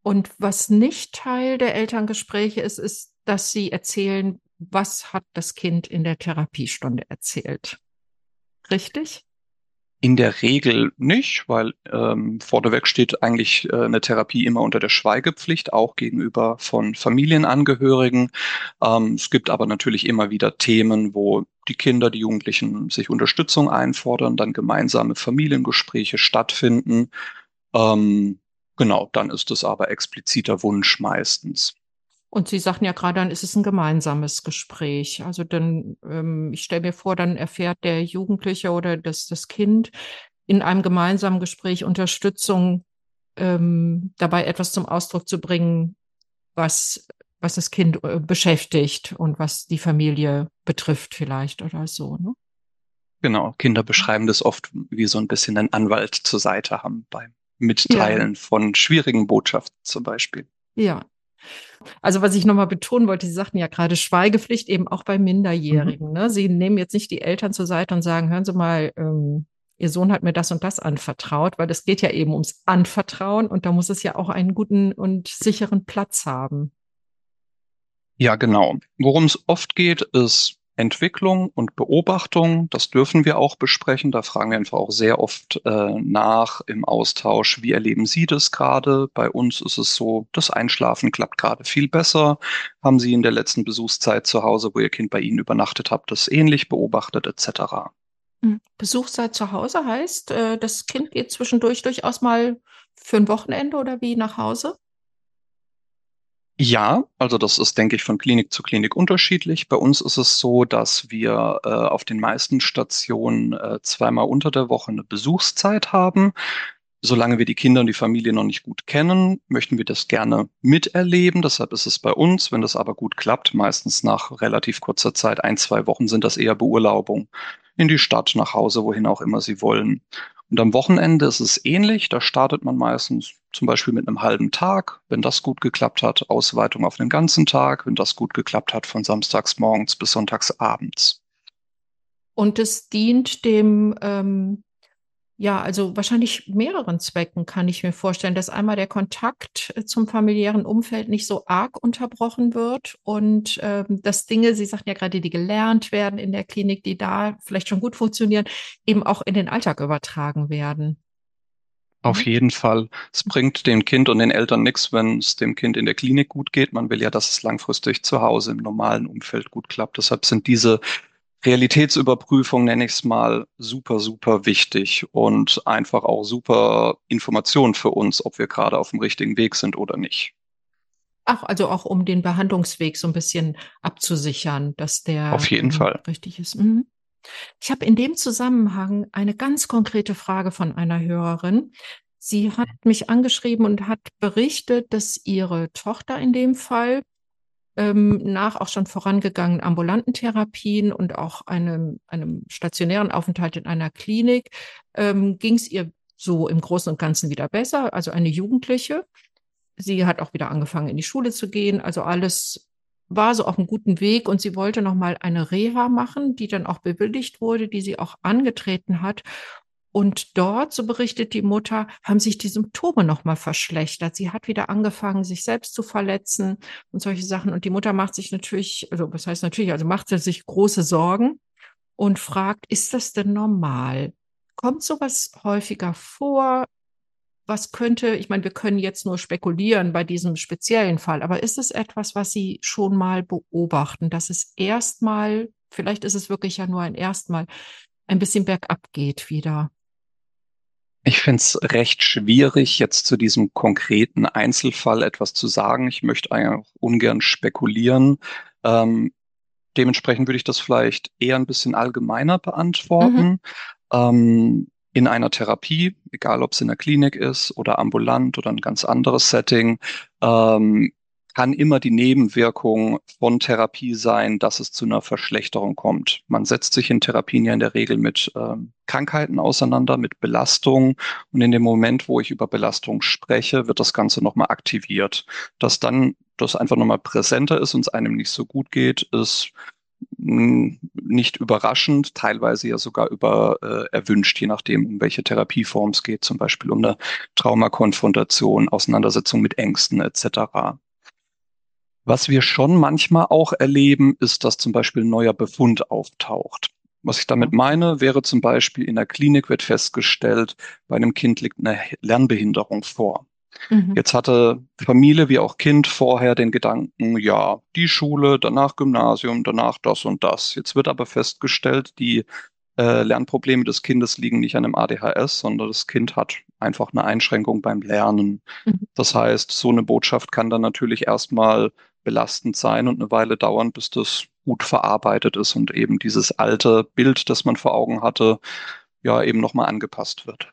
[SPEAKER 1] Und was nicht Teil der Elterngespräche ist, ist, dass sie erzählen, was hat das Kind in der Therapiestunde erzählt. Richtig?
[SPEAKER 2] In der Regel nicht, weil ähm, vorneweg steht eigentlich äh, eine Therapie immer unter der Schweigepflicht, auch gegenüber von Familienangehörigen. Ähm, es gibt aber natürlich immer wieder Themen, wo die Kinder, die Jugendlichen sich Unterstützung einfordern, dann gemeinsame Familiengespräche stattfinden. Ähm, genau, dann ist es aber expliziter Wunsch meistens.
[SPEAKER 1] Und Sie sagten ja gerade, dann ist es ein gemeinsames Gespräch. Also dann, ähm, ich stelle mir vor, dann erfährt der Jugendliche oder das, das Kind in einem gemeinsamen Gespräch Unterstützung, ähm, dabei etwas zum Ausdruck zu bringen, was, was das Kind äh, beschäftigt und was die Familie betrifft vielleicht oder so, ne?
[SPEAKER 2] Genau, Kinder beschreiben das oft wie so ein bisschen einen Anwalt zur Seite haben beim
[SPEAKER 1] Ja,
[SPEAKER 2] Mitteilen von schwierigen Botschaften zum Beispiel.
[SPEAKER 1] ja. Also was ich nochmal betonen wollte, Sie sagten ja gerade Schweigepflicht eben auch bei
[SPEAKER 2] Mhm.
[SPEAKER 1] Minderjährigen, ne? Sie nehmen jetzt nicht die Eltern zur Seite und sagen, hören Sie mal, ähm, Ihr Sohn hat mir das und das anvertraut, weil es geht ja eben ums Anvertrauen und da muss es ja auch einen guten und sicheren Platz haben.
[SPEAKER 2] Ja, genau. Worum es oft geht, ist Entwicklung und Beobachtung. Das dürfen wir auch besprechen. Da fragen wir einfach auch sehr oft äh, nach im Austausch, wie erleben Sie das gerade? Bei uns ist es so, das Einschlafen klappt gerade viel besser. Haben Sie in der letzten Besuchszeit zu Hause, wo Ihr Kind bei Ihnen übernachtet hat, das ähnlich beobachtet, et cetera?
[SPEAKER 1] Mhm. Besuchszeit zu Hause heißt, äh, das Kind geht zwischendurch durchaus mal für ein Wochenende oder wie nach Hause?
[SPEAKER 2] Ja, also das ist, denke ich, von Klinik zu Klinik unterschiedlich. Bei uns ist es so, dass wir äh, auf den meisten Stationen äh, zweimal unter der Woche eine Besuchszeit haben. Solange wir die Kinder und die Familie noch nicht gut kennen, möchten wir das gerne miterleben. Deshalb ist es bei uns, wenn das aber gut klappt, meistens nach relativ kurzer Zeit, ein, zwei Wochen sind das eher Beurlaubung in die Stadt, nach Hause, wohin auch immer sie wollen. Und am Wochenende ist es ähnlich. Da startet man meistens zum Beispiel mit einem halben Tag. Wenn das gut geklappt hat, Ausweitung auf einen ganzen Tag. Wenn das gut geklappt hat, von samstags morgens bis sonntags abends.
[SPEAKER 1] Und es dient dem, ähm, ja, also wahrscheinlich mehreren Zwecken kann ich mir vorstellen, dass einmal der Kontakt äh, zum familiären Umfeld nicht so arg unterbrochen wird und ähm, dass Dinge, Sie sagten ja gerade, die gelernt werden in der Klinik, die da vielleicht schon gut funktionieren, eben auch in den Alltag übertragen werden.
[SPEAKER 2] Auf
[SPEAKER 1] Ne?
[SPEAKER 2] jeden Fall. Es bringt dem Kind und den Eltern nichts, wenn es dem Kind in der Klinik gut geht. Man will ja, dass es langfristig zu Hause im normalen Umfeld gut klappt. Deshalb sind diese Realitätsüberprüfungen, nenne ich es mal, super, super wichtig und einfach auch super Information für uns, ob wir gerade auf dem richtigen Weg sind oder nicht.
[SPEAKER 1] Ach, also auch um den Behandlungsweg so ein bisschen abzusichern, dass der
[SPEAKER 2] Auf jeden
[SPEAKER 1] ähm,
[SPEAKER 2] Fall.
[SPEAKER 1] richtig ist. Mhm. Ich habe in dem Zusammenhang eine ganz konkrete Frage von einer Hörerin. Sie hat mich angeschrieben und hat berichtet, dass ihre Tochter in dem Fall ähm, nach auch schon vorangegangenen ambulanten Therapien und auch einem, einem stationären Aufenthalt in einer Klinik ähm, ging es ihr so im Großen und Ganzen wieder besser, also eine Jugendliche. Sie hat auch wieder angefangen, in die Schule zu gehen. Also alles war so auf einem guten Weg und sie wollte noch mal eine Reha machen, die dann auch bewilligt wurde, die sie auch angetreten hat. Und dort, so berichtet die Mutter, haben sich die Symptome noch mal verschlechtert. Sie hat wieder angefangen, sich selbst zu verletzen und solche Sachen. Und die Mutter macht sich natürlich, also was heißt natürlich, also macht sie sich große Sorgen und fragt, ist das denn normal? Kommt sowas häufiger vor? Was könnte, ich meine, wir können jetzt nur spekulieren bei diesem speziellen Fall, aber ist es etwas, was Sie schon mal beobachten, dass es erstmal, vielleicht ist es wirklich ja nur ein erstmal, ein bisschen bergab geht wieder?
[SPEAKER 2] Ich finde es recht schwierig, jetzt zu diesem konkreten Einzelfall etwas zu sagen. Ich möchte eigentlich auch ungern spekulieren. Ähm, Dementsprechend würde ich das vielleicht eher ein bisschen allgemeiner
[SPEAKER 1] Mhm.
[SPEAKER 2] beantworten. Ähm, in einer Therapie, egal ob es in der Klinik ist oder ambulant oder ein ganz anderes Setting, ähm, kann immer die Nebenwirkung von Therapie sein, dass es zu einer Verschlechterung kommt. Man setzt sich in Therapien ja in der Regel mit ähm, Krankheiten auseinander, mit Belastung. Und in dem Moment, wo ich über Belastung spreche, wird das Ganze nochmal aktiviert. Dass dann das einfach nochmal präsenter ist und es einem nicht so gut geht, ist mh, nicht überraschend, teilweise ja sogar über äh, erwünscht, je nachdem, um welche Therapieform es geht, zum Beispiel um eine Traumakonfrontation, Auseinandersetzung mit Ängsten et cetera. Was wir schon manchmal auch erleben, ist, dass zum Beispiel ein neuer Befund auftaucht. Was ich damit
[SPEAKER 1] Okay.
[SPEAKER 2] meine, wäre zum Beispiel in der Klinik wird festgestellt, bei einem Kind liegt eine Lernbehinderung vor.
[SPEAKER 1] Mhm.
[SPEAKER 2] Jetzt hatte Familie wie auch Kind vorher den Gedanken, ja, die Schule, danach Gymnasium, danach das und das. Jetzt wird aber festgestellt, die äh, Lernprobleme des Kindes liegen nicht an einem A D H S, sondern das Kind hat einfach eine Einschränkung beim Lernen.
[SPEAKER 1] Mhm.
[SPEAKER 2] Das heißt, so eine Botschaft kann dann natürlich erstmal belastend sein und eine Weile dauern, bis das gut verarbeitet ist und eben dieses alte Bild, das man vor Augen hatte, ja eben nochmal angepasst wird.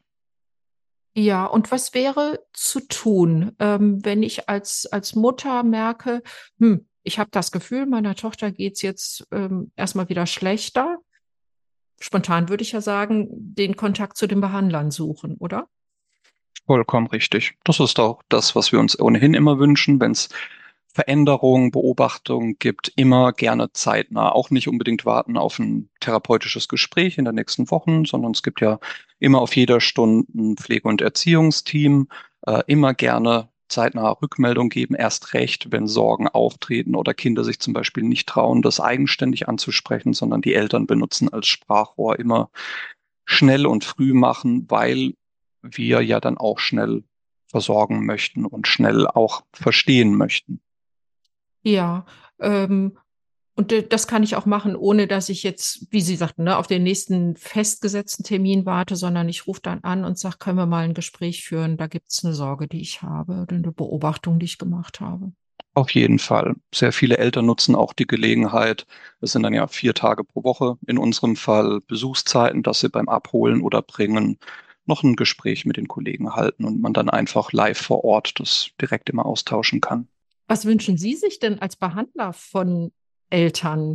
[SPEAKER 1] Ja, und was wäre zu tun, ähm, wenn ich als, als Mutter merke, hm, ich habe das Gefühl, meiner Tochter geht's jetzt ähm, erstmal wieder schlechter. Spontan würde ich ja sagen, den Kontakt zu den Behandlern suchen, oder?
[SPEAKER 2] Vollkommen richtig. Das ist auch das, was wir uns ohnehin immer wünschen, wenn es Veränderungen, Beobachtungen gibt, immer gerne zeitnah. Auch nicht unbedingt warten auf ein therapeutisches Gespräch in den nächsten Wochen, sondern es gibt ja immer auf jeder Stunde ein Pflege- und Erziehungsteam. Äh, immer gerne zeitnah Rückmeldung geben, erst recht, wenn Sorgen auftreten oder Kinder sich zum Beispiel nicht trauen, das eigenständig anzusprechen, sondern die Eltern benutzen als Sprachrohr immer schnell und früh machen, weil wir ja dann auch schnell versorgen möchten und schnell auch verstehen möchten.
[SPEAKER 1] Ja, ähm, und äh, das kann ich auch machen, ohne dass ich jetzt, wie Sie sagten, ne, auf den nächsten festgesetzten Termin warte, sondern ich rufe dann an und sage, können wir mal ein Gespräch führen? Da gibt es eine Sorge, die ich habe oder eine Beobachtung, die ich gemacht habe.
[SPEAKER 2] Auf jeden Fall. Sehr viele Eltern nutzen auch die Gelegenheit. Es sind dann ja vier Tage pro Woche in unserem Fall Besuchszeiten, dass sie beim Abholen oder Bringen noch ein Gespräch mit den Kollegen halten und man dann einfach live vor Ort das direkt immer austauschen kann.
[SPEAKER 1] Was wünschen Sie sich denn als Behandler von Eltern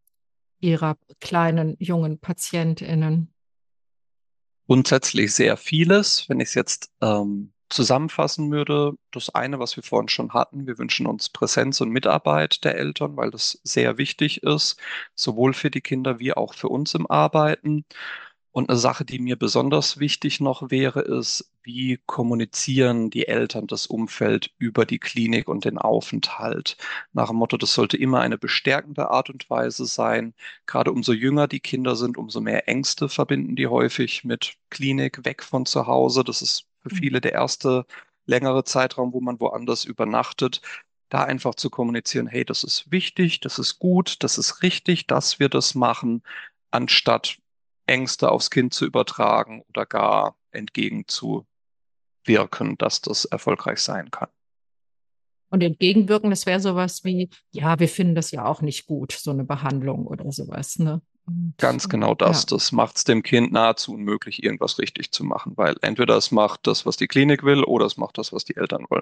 [SPEAKER 1] Ihrer kleinen, jungen PatientInnen?
[SPEAKER 2] Grundsätzlich sehr vieles. Wenn ich es jetzt ähm, zusammenfassen würde, das eine, was wir vorhin schon hatten, wir wünschen uns Präsenz und Mitarbeit der Eltern, weil das sehr wichtig ist, sowohl für die Kinder wie auch für uns im Arbeiten. Und eine Sache, die mir besonders wichtig noch wäre, ist, wie kommunizieren die Eltern das Umfeld über die Klinik und den Aufenthalt? Nach dem Motto, das sollte immer eine bestärkende Art und Weise sein. Gerade umso jünger die Kinder sind, umso mehr Ängste verbinden die häufig mit Klinik, weg von zu Hause. Das ist für viele der erste längere Zeitraum, wo man woanders übernachtet. Da einfach zu kommunizieren, hey, das ist wichtig, das ist gut, das ist richtig, dass wir das machen, anstatt Ängste aufs Kind zu übertragen oder gar entgegenzuwirken, dass das erfolgreich sein kann.
[SPEAKER 1] Und entgegenwirken, das wäre sowas wie, ja, wir finden das ja auch nicht gut, so eine Behandlung oder sowas, ne? Und
[SPEAKER 2] Ganz
[SPEAKER 1] äh,
[SPEAKER 2] genau das.
[SPEAKER 1] ja,
[SPEAKER 2] Das macht es dem Kind nahezu unmöglich, irgendwas richtig zu machen, weil entweder es macht das, was die Klinik will, oder es macht das, was die Eltern wollen.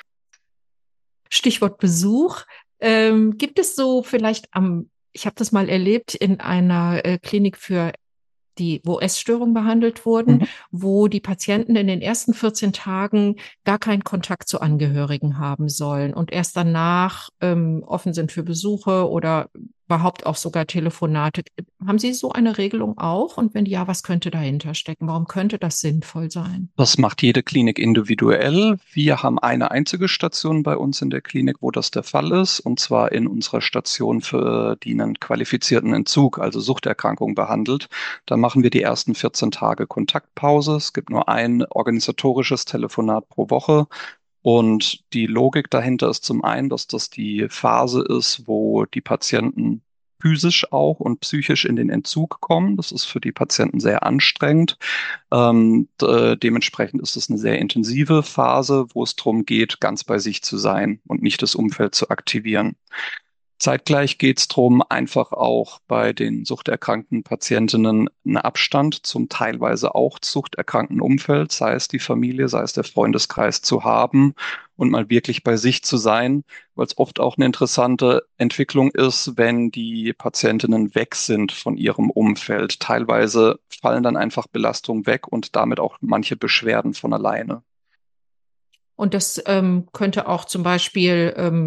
[SPEAKER 1] Stichwort Besuch. Ähm, gibt es so vielleicht am, ich habe das mal erlebt in einer äh, Klinik für die, wo Essstörungen behandelt wurden,
[SPEAKER 2] Mhm.
[SPEAKER 1] wo die Patienten in den ersten vierzehn Tagen gar keinen Kontakt zu Angehörigen haben sollen und erst danach ähm, offen sind für Besuche oder überhaupt auch sogar Telefonate. Haben Sie so eine Regelung auch? Und wenn ja, was könnte dahinter stecken? Warum könnte das sinnvoll sein?
[SPEAKER 2] Das macht jede Klinik individuell. Wir haben eine einzige Station bei uns in der Klinik, wo das der Fall ist, und zwar in unserer Station für die einen qualifizierten Entzug, also Suchterkrankungen behandelt. Da machen wir die ersten vierzehn Tage Kontaktpause. Es gibt nur ein organisatorisches Telefonat pro Woche. Und die Logik dahinter ist zum einen, dass das die Phase ist, wo die Patienten physisch auch und psychisch in den Entzug kommen. Das ist für die Patienten sehr anstrengend. Ähm, d- dementsprechend ist es eine sehr intensive Phase, wo es darum geht, ganz bei sich zu sein und nicht das Umfeld zu aktivieren. Zeitgleich geht es darum, einfach auch bei den suchterkrankten Patientinnen einen Abstand zum teilweise auch suchterkrankten Umfeld, sei es die Familie, sei es der Freundeskreis, zu haben und mal wirklich bei sich zu sein, weil es oft auch eine interessante Entwicklung ist, wenn die Patientinnen weg sind von ihrem Umfeld. Teilweise fallen dann einfach Belastungen weg und damit auch manche Beschwerden von alleine.
[SPEAKER 1] Und das ähm, könnte auch zum Beispiel ähm,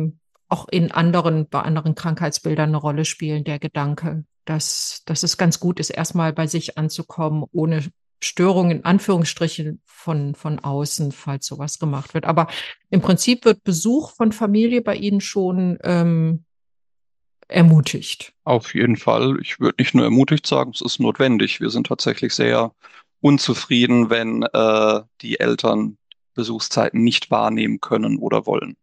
[SPEAKER 1] auch in anderen, bei anderen Krankheitsbildern eine Rolle spielen, der Gedanke, dass, dass es ganz gut ist, erstmal bei sich anzukommen, ohne Störung in Anführungsstrichen von, von außen, falls sowas gemacht wird. Aber im Prinzip wird Besuch von Familie bei Ihnen schon ähm, ermutigt.
[SPEAKER 2] Auf jeden Fall. Ich würde nicht nur ermutigt sagen, es ist notwendig. Wir sind tatsächlich sehr unzufrieden, wenn äh, die Eltern Besuchszeiten nicht wahrnehmen können oder wollen.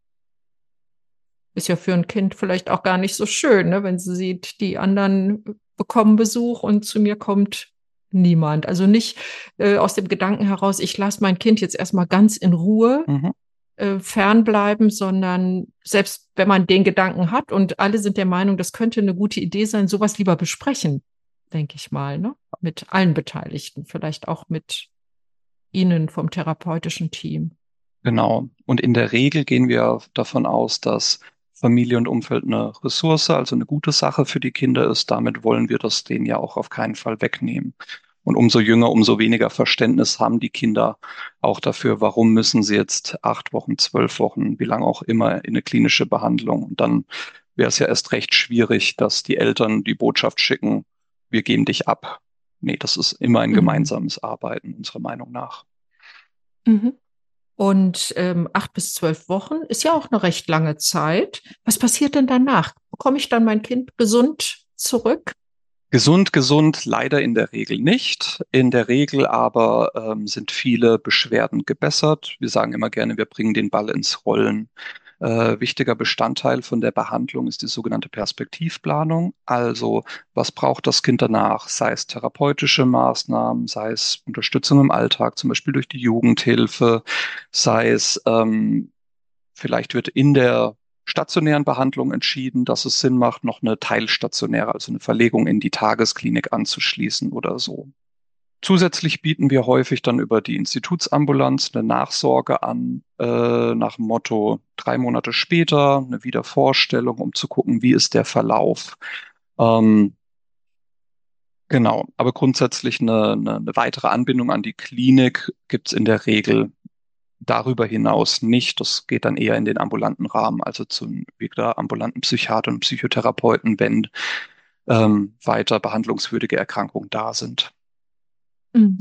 [SPEAKER 1] Ist ja für ein Kind vielleicht auch gar nicht so schön, ne, wenn sie sieht, die anderen bekommen Besuch und zu mir kommt niemand. Also nicht äh, aus dem Gedanken heraus, ich lasse mein Kind jetzt erstmal ganz in Ruhe
[SPEAKER 2] Mhm.
[SPEAKER 1] äh, fernbleiben, sondern selbst wenn man den Gedanken hat und alle sind der Meinung, das könnte eine gute Idee sein, sowas lieber besprechen, denke ich mal, ne? Mit allen Beteiligten, vielleicht auch mit Ihnen vom therapeutischen Team.
[SPEAKER 2] Genau. Und in der Regel gehen wir davon aus, dass Familie und Umfeld eine Ressource, also eine gute Sache für die Kinder ist. Damit wollen wir das denen ja auch auf keinen Fall wegnehmen. Und umso jünger, umso weniger Verständnis haben die Kinder auch dafür, warum müssen sie jetzt acht Wochen, zwölf Wochen, wie lange auch immer, in eine klinische Behandlung. Und dann wäre es ja erst recht schwierig, dass die Eltern die Botschaft schicken, wir geben dich ab. Nee, das ist immer ein
[SPEAKER 1] Mhm.
[SPEAKER 2] gemeinsames Arbeiten, unserer Meinung nach.
[SPEAKER 1] Mhm. Und ähm, acht bis zwölf Wochen ist ja auch eine recht lange Zeit. Was passiert denn danach? Bekomme ich dann mein Kind gesund zurück?
[SPEAKER 2] Gesund, gesund, leider in der Regel nicht. In der Regel aber ähm, sind viele Beschwerden gebessert. Wir sagen immer gerne, wir bringen den Ball ins Rollen. Äh, wichtiger Bestandteil von der Behandlung ist die sogenannte Perspektivplanung. Also, was braucht das Kind danach? Sei es therapeutische Maßnahmen, sei es Unterstützung im Alltag, zum Beispiel durch die Jugendhilfe, sei es ähm, vielleicht wird in der stationären Behandlung entschieden, dass es Sinn macht, noch eine teilstationäre, also eine Verlegung in die Tagesklinik anzuschließen oder so. Zusätzlich bieten wir häufig dann über die Institutsambulanz eine Nachsorge an, äh, nach dem Motto drei Monate später, eine Wiedervorstellung, um zu gucken, wie ist der Verlauf. Ähm, genau, aber grundsätzlich eine, eine, eine weitere Anbindung an die Klinik gibt es in der Regel darüber hinaus nicht. Das geht dann eher in den ambulanten Rahmen, also zum wieder ambulanten Psychiater und Psychotherapeuten, wenn ähm, weiter behandlungswürdige Erkrankungen da sind.
[SPEAKER 1] Mhm.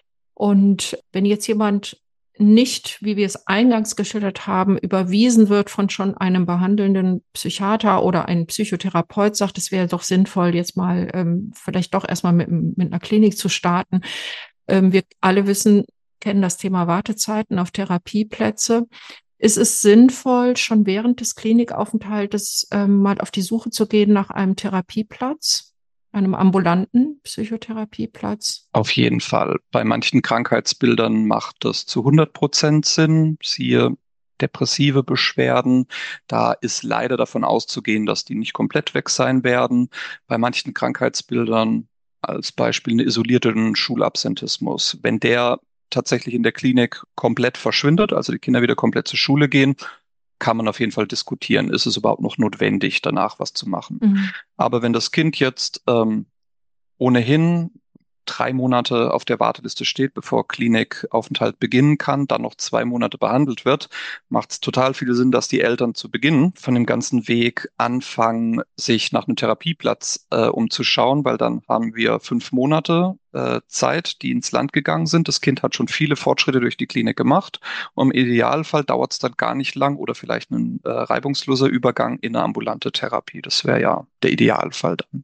[SPEAKER 1] Und wenn jetzt jemand nicht, wie wir es eingangs geschildert haben, überwiesen wird von schon einem behandelnden Psychiater oder ein Psychotherapeut, sagt, es wäre doch sinnvoll, jetzt mal ähm, vielleicht doch erstmal mit, mit einer Klinik zu starten. Ähm, wir alle wissen, kennen das Thema Wartezeiten auf Therapieplätze. Ist es sinnvoll, schon während des Klinikaufenthaltes ähm, mal auf die Suche zu gehen nach einem Therapieplatz, einem ambulanten Psychotherapieplatz?
[SPEAKER 2] Auf jeden Fall. Bei manchen Krankheitsbildern macht das zu hundert Prozent Sinn. Siehe depressive Beschwerden. Da ist leider davon auszugehen, dass die nicht komplett weg sein werden. Bei manchen Krankheitsbildern, als Beispiel einen isolierten Schulabsentismus, wenn der tatsächlich in der Klinik komplett verschwindet, also die Kinder wieder komplett zur Schule gehen, kann man auf jeden Fall diskutieren, ist es überhaupt noch notwendig, danach was zu machen.
[SPEAKER 1] Mhm.
[SPEAKER 2] Aber wenn das Kind jetzt ähm, ohnehin drei Monate auf der Warteliste steht, bevor Klinikaufenthalt beginnen kann, dann noch zwei Monate behandelt wird, macht es total viel Sinn, dass die Eltern zu Beginn von dem ganzen Weg anfangen, sich nach einem Therapieplatz äh, umzuschauen, weil dann haben wir fünf Monate äh, Zeit, die ins Land gegangen sind. Das Kind hat schon viele Fortschritte durch die Klinik gemacht. Und im Idealfall dauert es dann gar nicht lang oder vielleicht ein äh, reibungsloser Übergang in eine ambulante Therapie. Das wäre ja der Idealfall dann.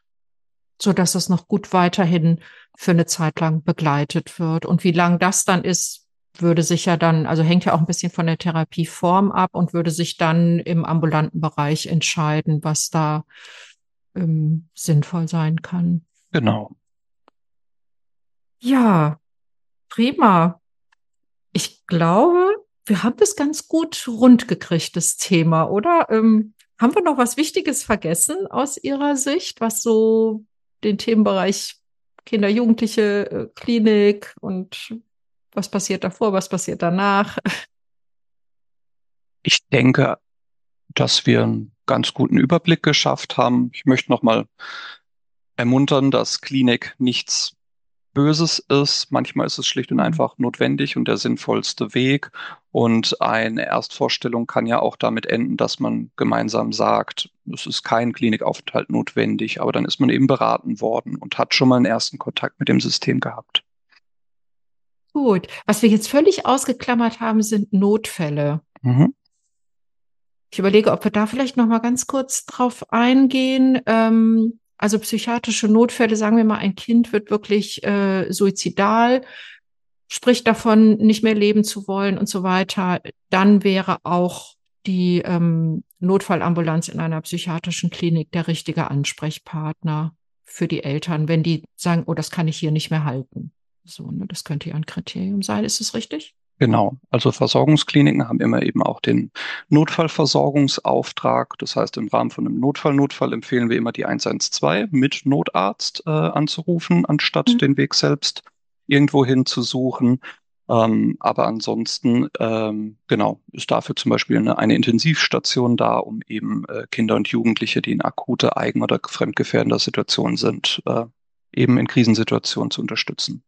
[SPEAKER 1] So dass es noch gut weiterhin für eine Zeit lang begleitet wird. Und wie lang das dann ist, würde sich ja dann, also hängt ja auch ein bisschen von der Therapieform ab und würde sich dann im ambulanten Bereich entscheiden, was da ähm, sinnvoll sein kann.
[SPEAKER 2] Genau.
[SPEAKER 1] Ja, prima. Ich glaube, wir haben das ganz gut rund gekriegt, das Thema, oder? Ähm, haben wir noch was Wichtiges vergessen aus Ihrer Sicht, was so den Themenbereich Kinder, Jugendliche, äh, Klinik und was passiert davor, was passiert danach?
[SPEAKER 2] Ich denke, dass wir einen ganz guten Überblick geschafft haben. Ich möchte nochmal ermuntern, dass Klinik nichts Böses ist. Manchmal ist es schlicht und einfach notwendig und der sinnvollste Weg. Und eine Erstvorstellung kann ja auch damit enden, dass man gemeinsam sagt, es ist kein Klinikaufenthalt notwendig, aber dann ist man eben beraten worden und hat schon mal einen ersten Kontakt mit dem System gehabt.
[SPEAKER 1] Gut. Was wir jetzt völlig ausgeklammert haben, sind Notfälle.
[SPEAKER 2] Mhm.
[SPEAKER 1] Ich überlege, ob wir da vielleicht noch mal ganz kurz drauf eingehen. Ähm, also psychiatrische Notfälle, sagen wir mal, ein Kind wird wirklich äh, suizidal, spricht davon, nicht mehr leben zu wollen und so weiter. Dann wäre auch die ähm, Notfallambulanz in einer psychiatrischen Klinik der richtige Ansprechpartner für die Eltern, wenn die sagen, oh, das kann ich hier nicht mehr halten. So, ne, das könnte ja ein Kriterium sein. Ist es richtig?
[SPEAKER 2] Genau. Also Versorgungskliniken haben immer eben auch den Notfallversorgungsauftrag. Das heißt, im Rahmen von einem Notfallnotfall empfehlen wir immer die eins eins zwei mit Notarzt äh, anzurufen, anstatt
[SPEAKER 1] Mhm.
[SPEAKER 2] den Weg selbst irgendwohin zu suchen. Ähm, aber ansonsten, ähm, genau, ist dafür zum Beispiel eine, eine Intensivstation da, um eben äh, Kinder und Jugendliche, die in akute eigen- oder fremdgefährdender Situation sind, äh, eben in Krisensituationen zu unterstützen.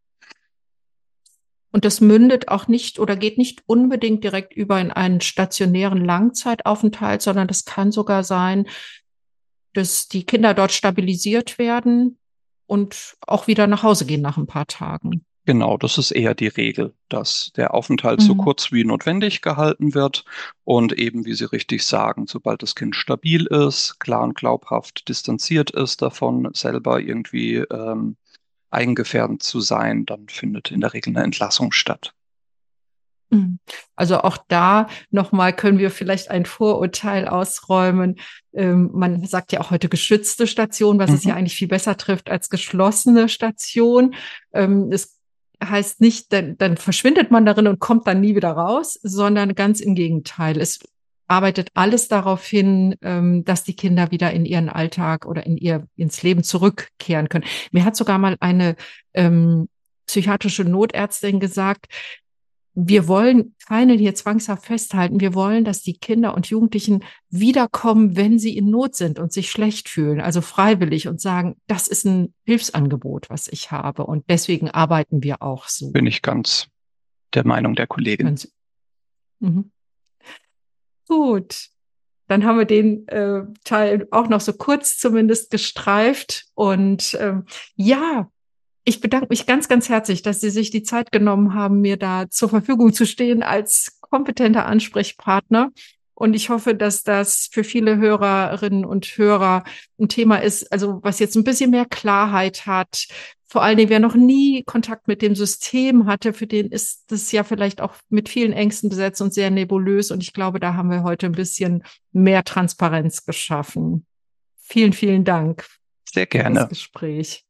[SPEAKER 1] Und das mündet auch nicht oder geht nicht unbedingt direkt über in einen stationären Langzeitaufenthalt, sondern das kann sogar sein, dass die Kinder dort stabilisiert werden und auch wieder nach Hause gehen nach ein paar Tagen.
[SPEAKER 2] Genau, das ist eher die Regel, dass der Aufenthalt so
[SPEAKER 1] Mhm.
[SPEAKER 2] kurz wie notwendig gehalten wird und eben, wie Sie richtig sagen, sobald das Kind stabil ist, klar und glaubhaft distanziert ist davon, selber irgendwie ähm, eigengefährdend zu sein, dann findet in der Regel eine Entlassung statt.
[SPEAKER 1] Mhm. Also auch da nochmal können wir vielleicht ein Vorurteil ausräumen. Ähm, man sagt ja auch heute geschützte Station, was es
[SPEAKER 2] Mhm.
[SPEAKER 1] ja eigentlich viel besser trifft als geschlossene Station. Ähm, es heißt nicht, dann, dann verschwindet man darin und kommt dann nie wieder raus, sondern ganz im Gegenteil. Es arbeitet alles darauf hin, ähm, dass die Kinder wieder in ihren Alltag oder in ihr ins Leben zurückkehren können. Mir hat sogar mal eine ähm, psychiatrische Notärztin gesagt, wir wollen keinen hier zwangshaft festhalten. Wir wollen, dass die Kinder und Jugendlichen wiederkommen, wenn sie in Not sind und sich schlecht fühlen, also freiwillig und sagen, das ist ein Hilfsangebot, was ich habe. Und deswegen arbeiten wir auch so.
[SPEAKER 2] Bin ich ganz der Meinung der Kollegin.
[SPEAKER 1] Ganz, mhm. Gut. Dann haben wir den äh, Teil auch noch so kurz zumindest gestreift. Und ähm, ja, ich bedanke mich ganz, ganz herzlich, dass Sie sich die Zeit genommen haben, mir da zur Verfügung zu stehen als kompetenter Ansprechpartner. Und ich hoffe, dass das für viele Hörerinnen und Hörer ein Thema ist, also was jetzt ein bisschen mehr Klarheit hat. Vor allen Dingen, wer noch nie Kontakt mit dem System hatte, für den ist das ja vielleicht auch mit vielen Ängsten besetzt und sehr nebulös. Und ich glaube, da haben wir heute ein bisschen mehr Transparenz geschaffen. Vielen, vielen Dank
[SPEAKER 2] Sehr
[SPEAKER 1] für das
[SPEAKER 2] gerne.
[SPEAKER 1] Gespräch.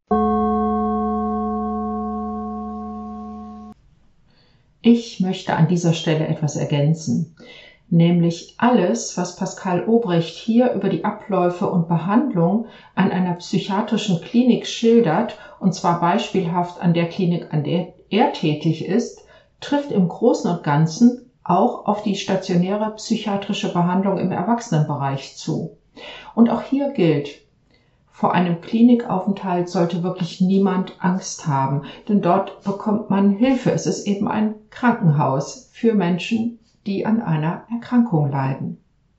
[SPEAKER 1] Ich möchte an dieser Stelle etwas ergänzen, nämlich alles, was Pascal Obrecht hier über die Abläufe und Behandlung an einer psychiatrischen Klinik schildert, und zwar beispielhaft an der Klinik, an der er tätig ist, trifft im Großen und Ganzen auch auf die stationäre psychiatrische Behandlung im Erwachsenenbereich zu. Und auch hier gilt, vor einem Klinikaufenthalt sollte wirklich niemand Angst haben, denn dort bekommt man Hilfe. Es ist eben ein Krankenhaus für Menschen, die an einer Erkrankung leiden.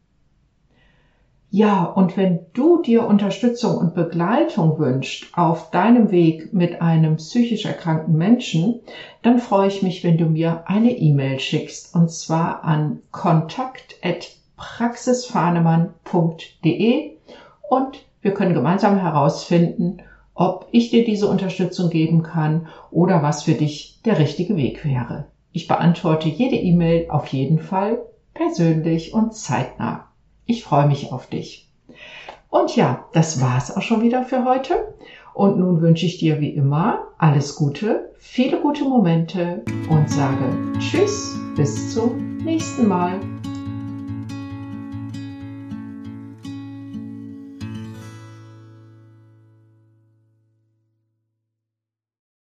[SPEAKER 1] Ja, und wenn du dir Unterstützung und Begleitung wünschst auf deinem Weg mit einem psychisch erkrankten Menschen, dann freue ich mich, wenn du mir eine E-Mail schickst, und zwar an kontakt at praxisfahnemann punkt de, und wir können gemeinsam herausfinden, ob ich dir diese Unterstützung geben kann oder was für dich der richtige Weg wäre. Ich beantworte jede E-Mail auf jeden Fall persönlich und zeitnah. Ich freue mich auf dich. Und ja, das war's auch schon wieder für heute. Und nun wünsche ich dir wie immer alles Gute, viele gute Momente und sage Tschüss, bis zum nächsten Mal.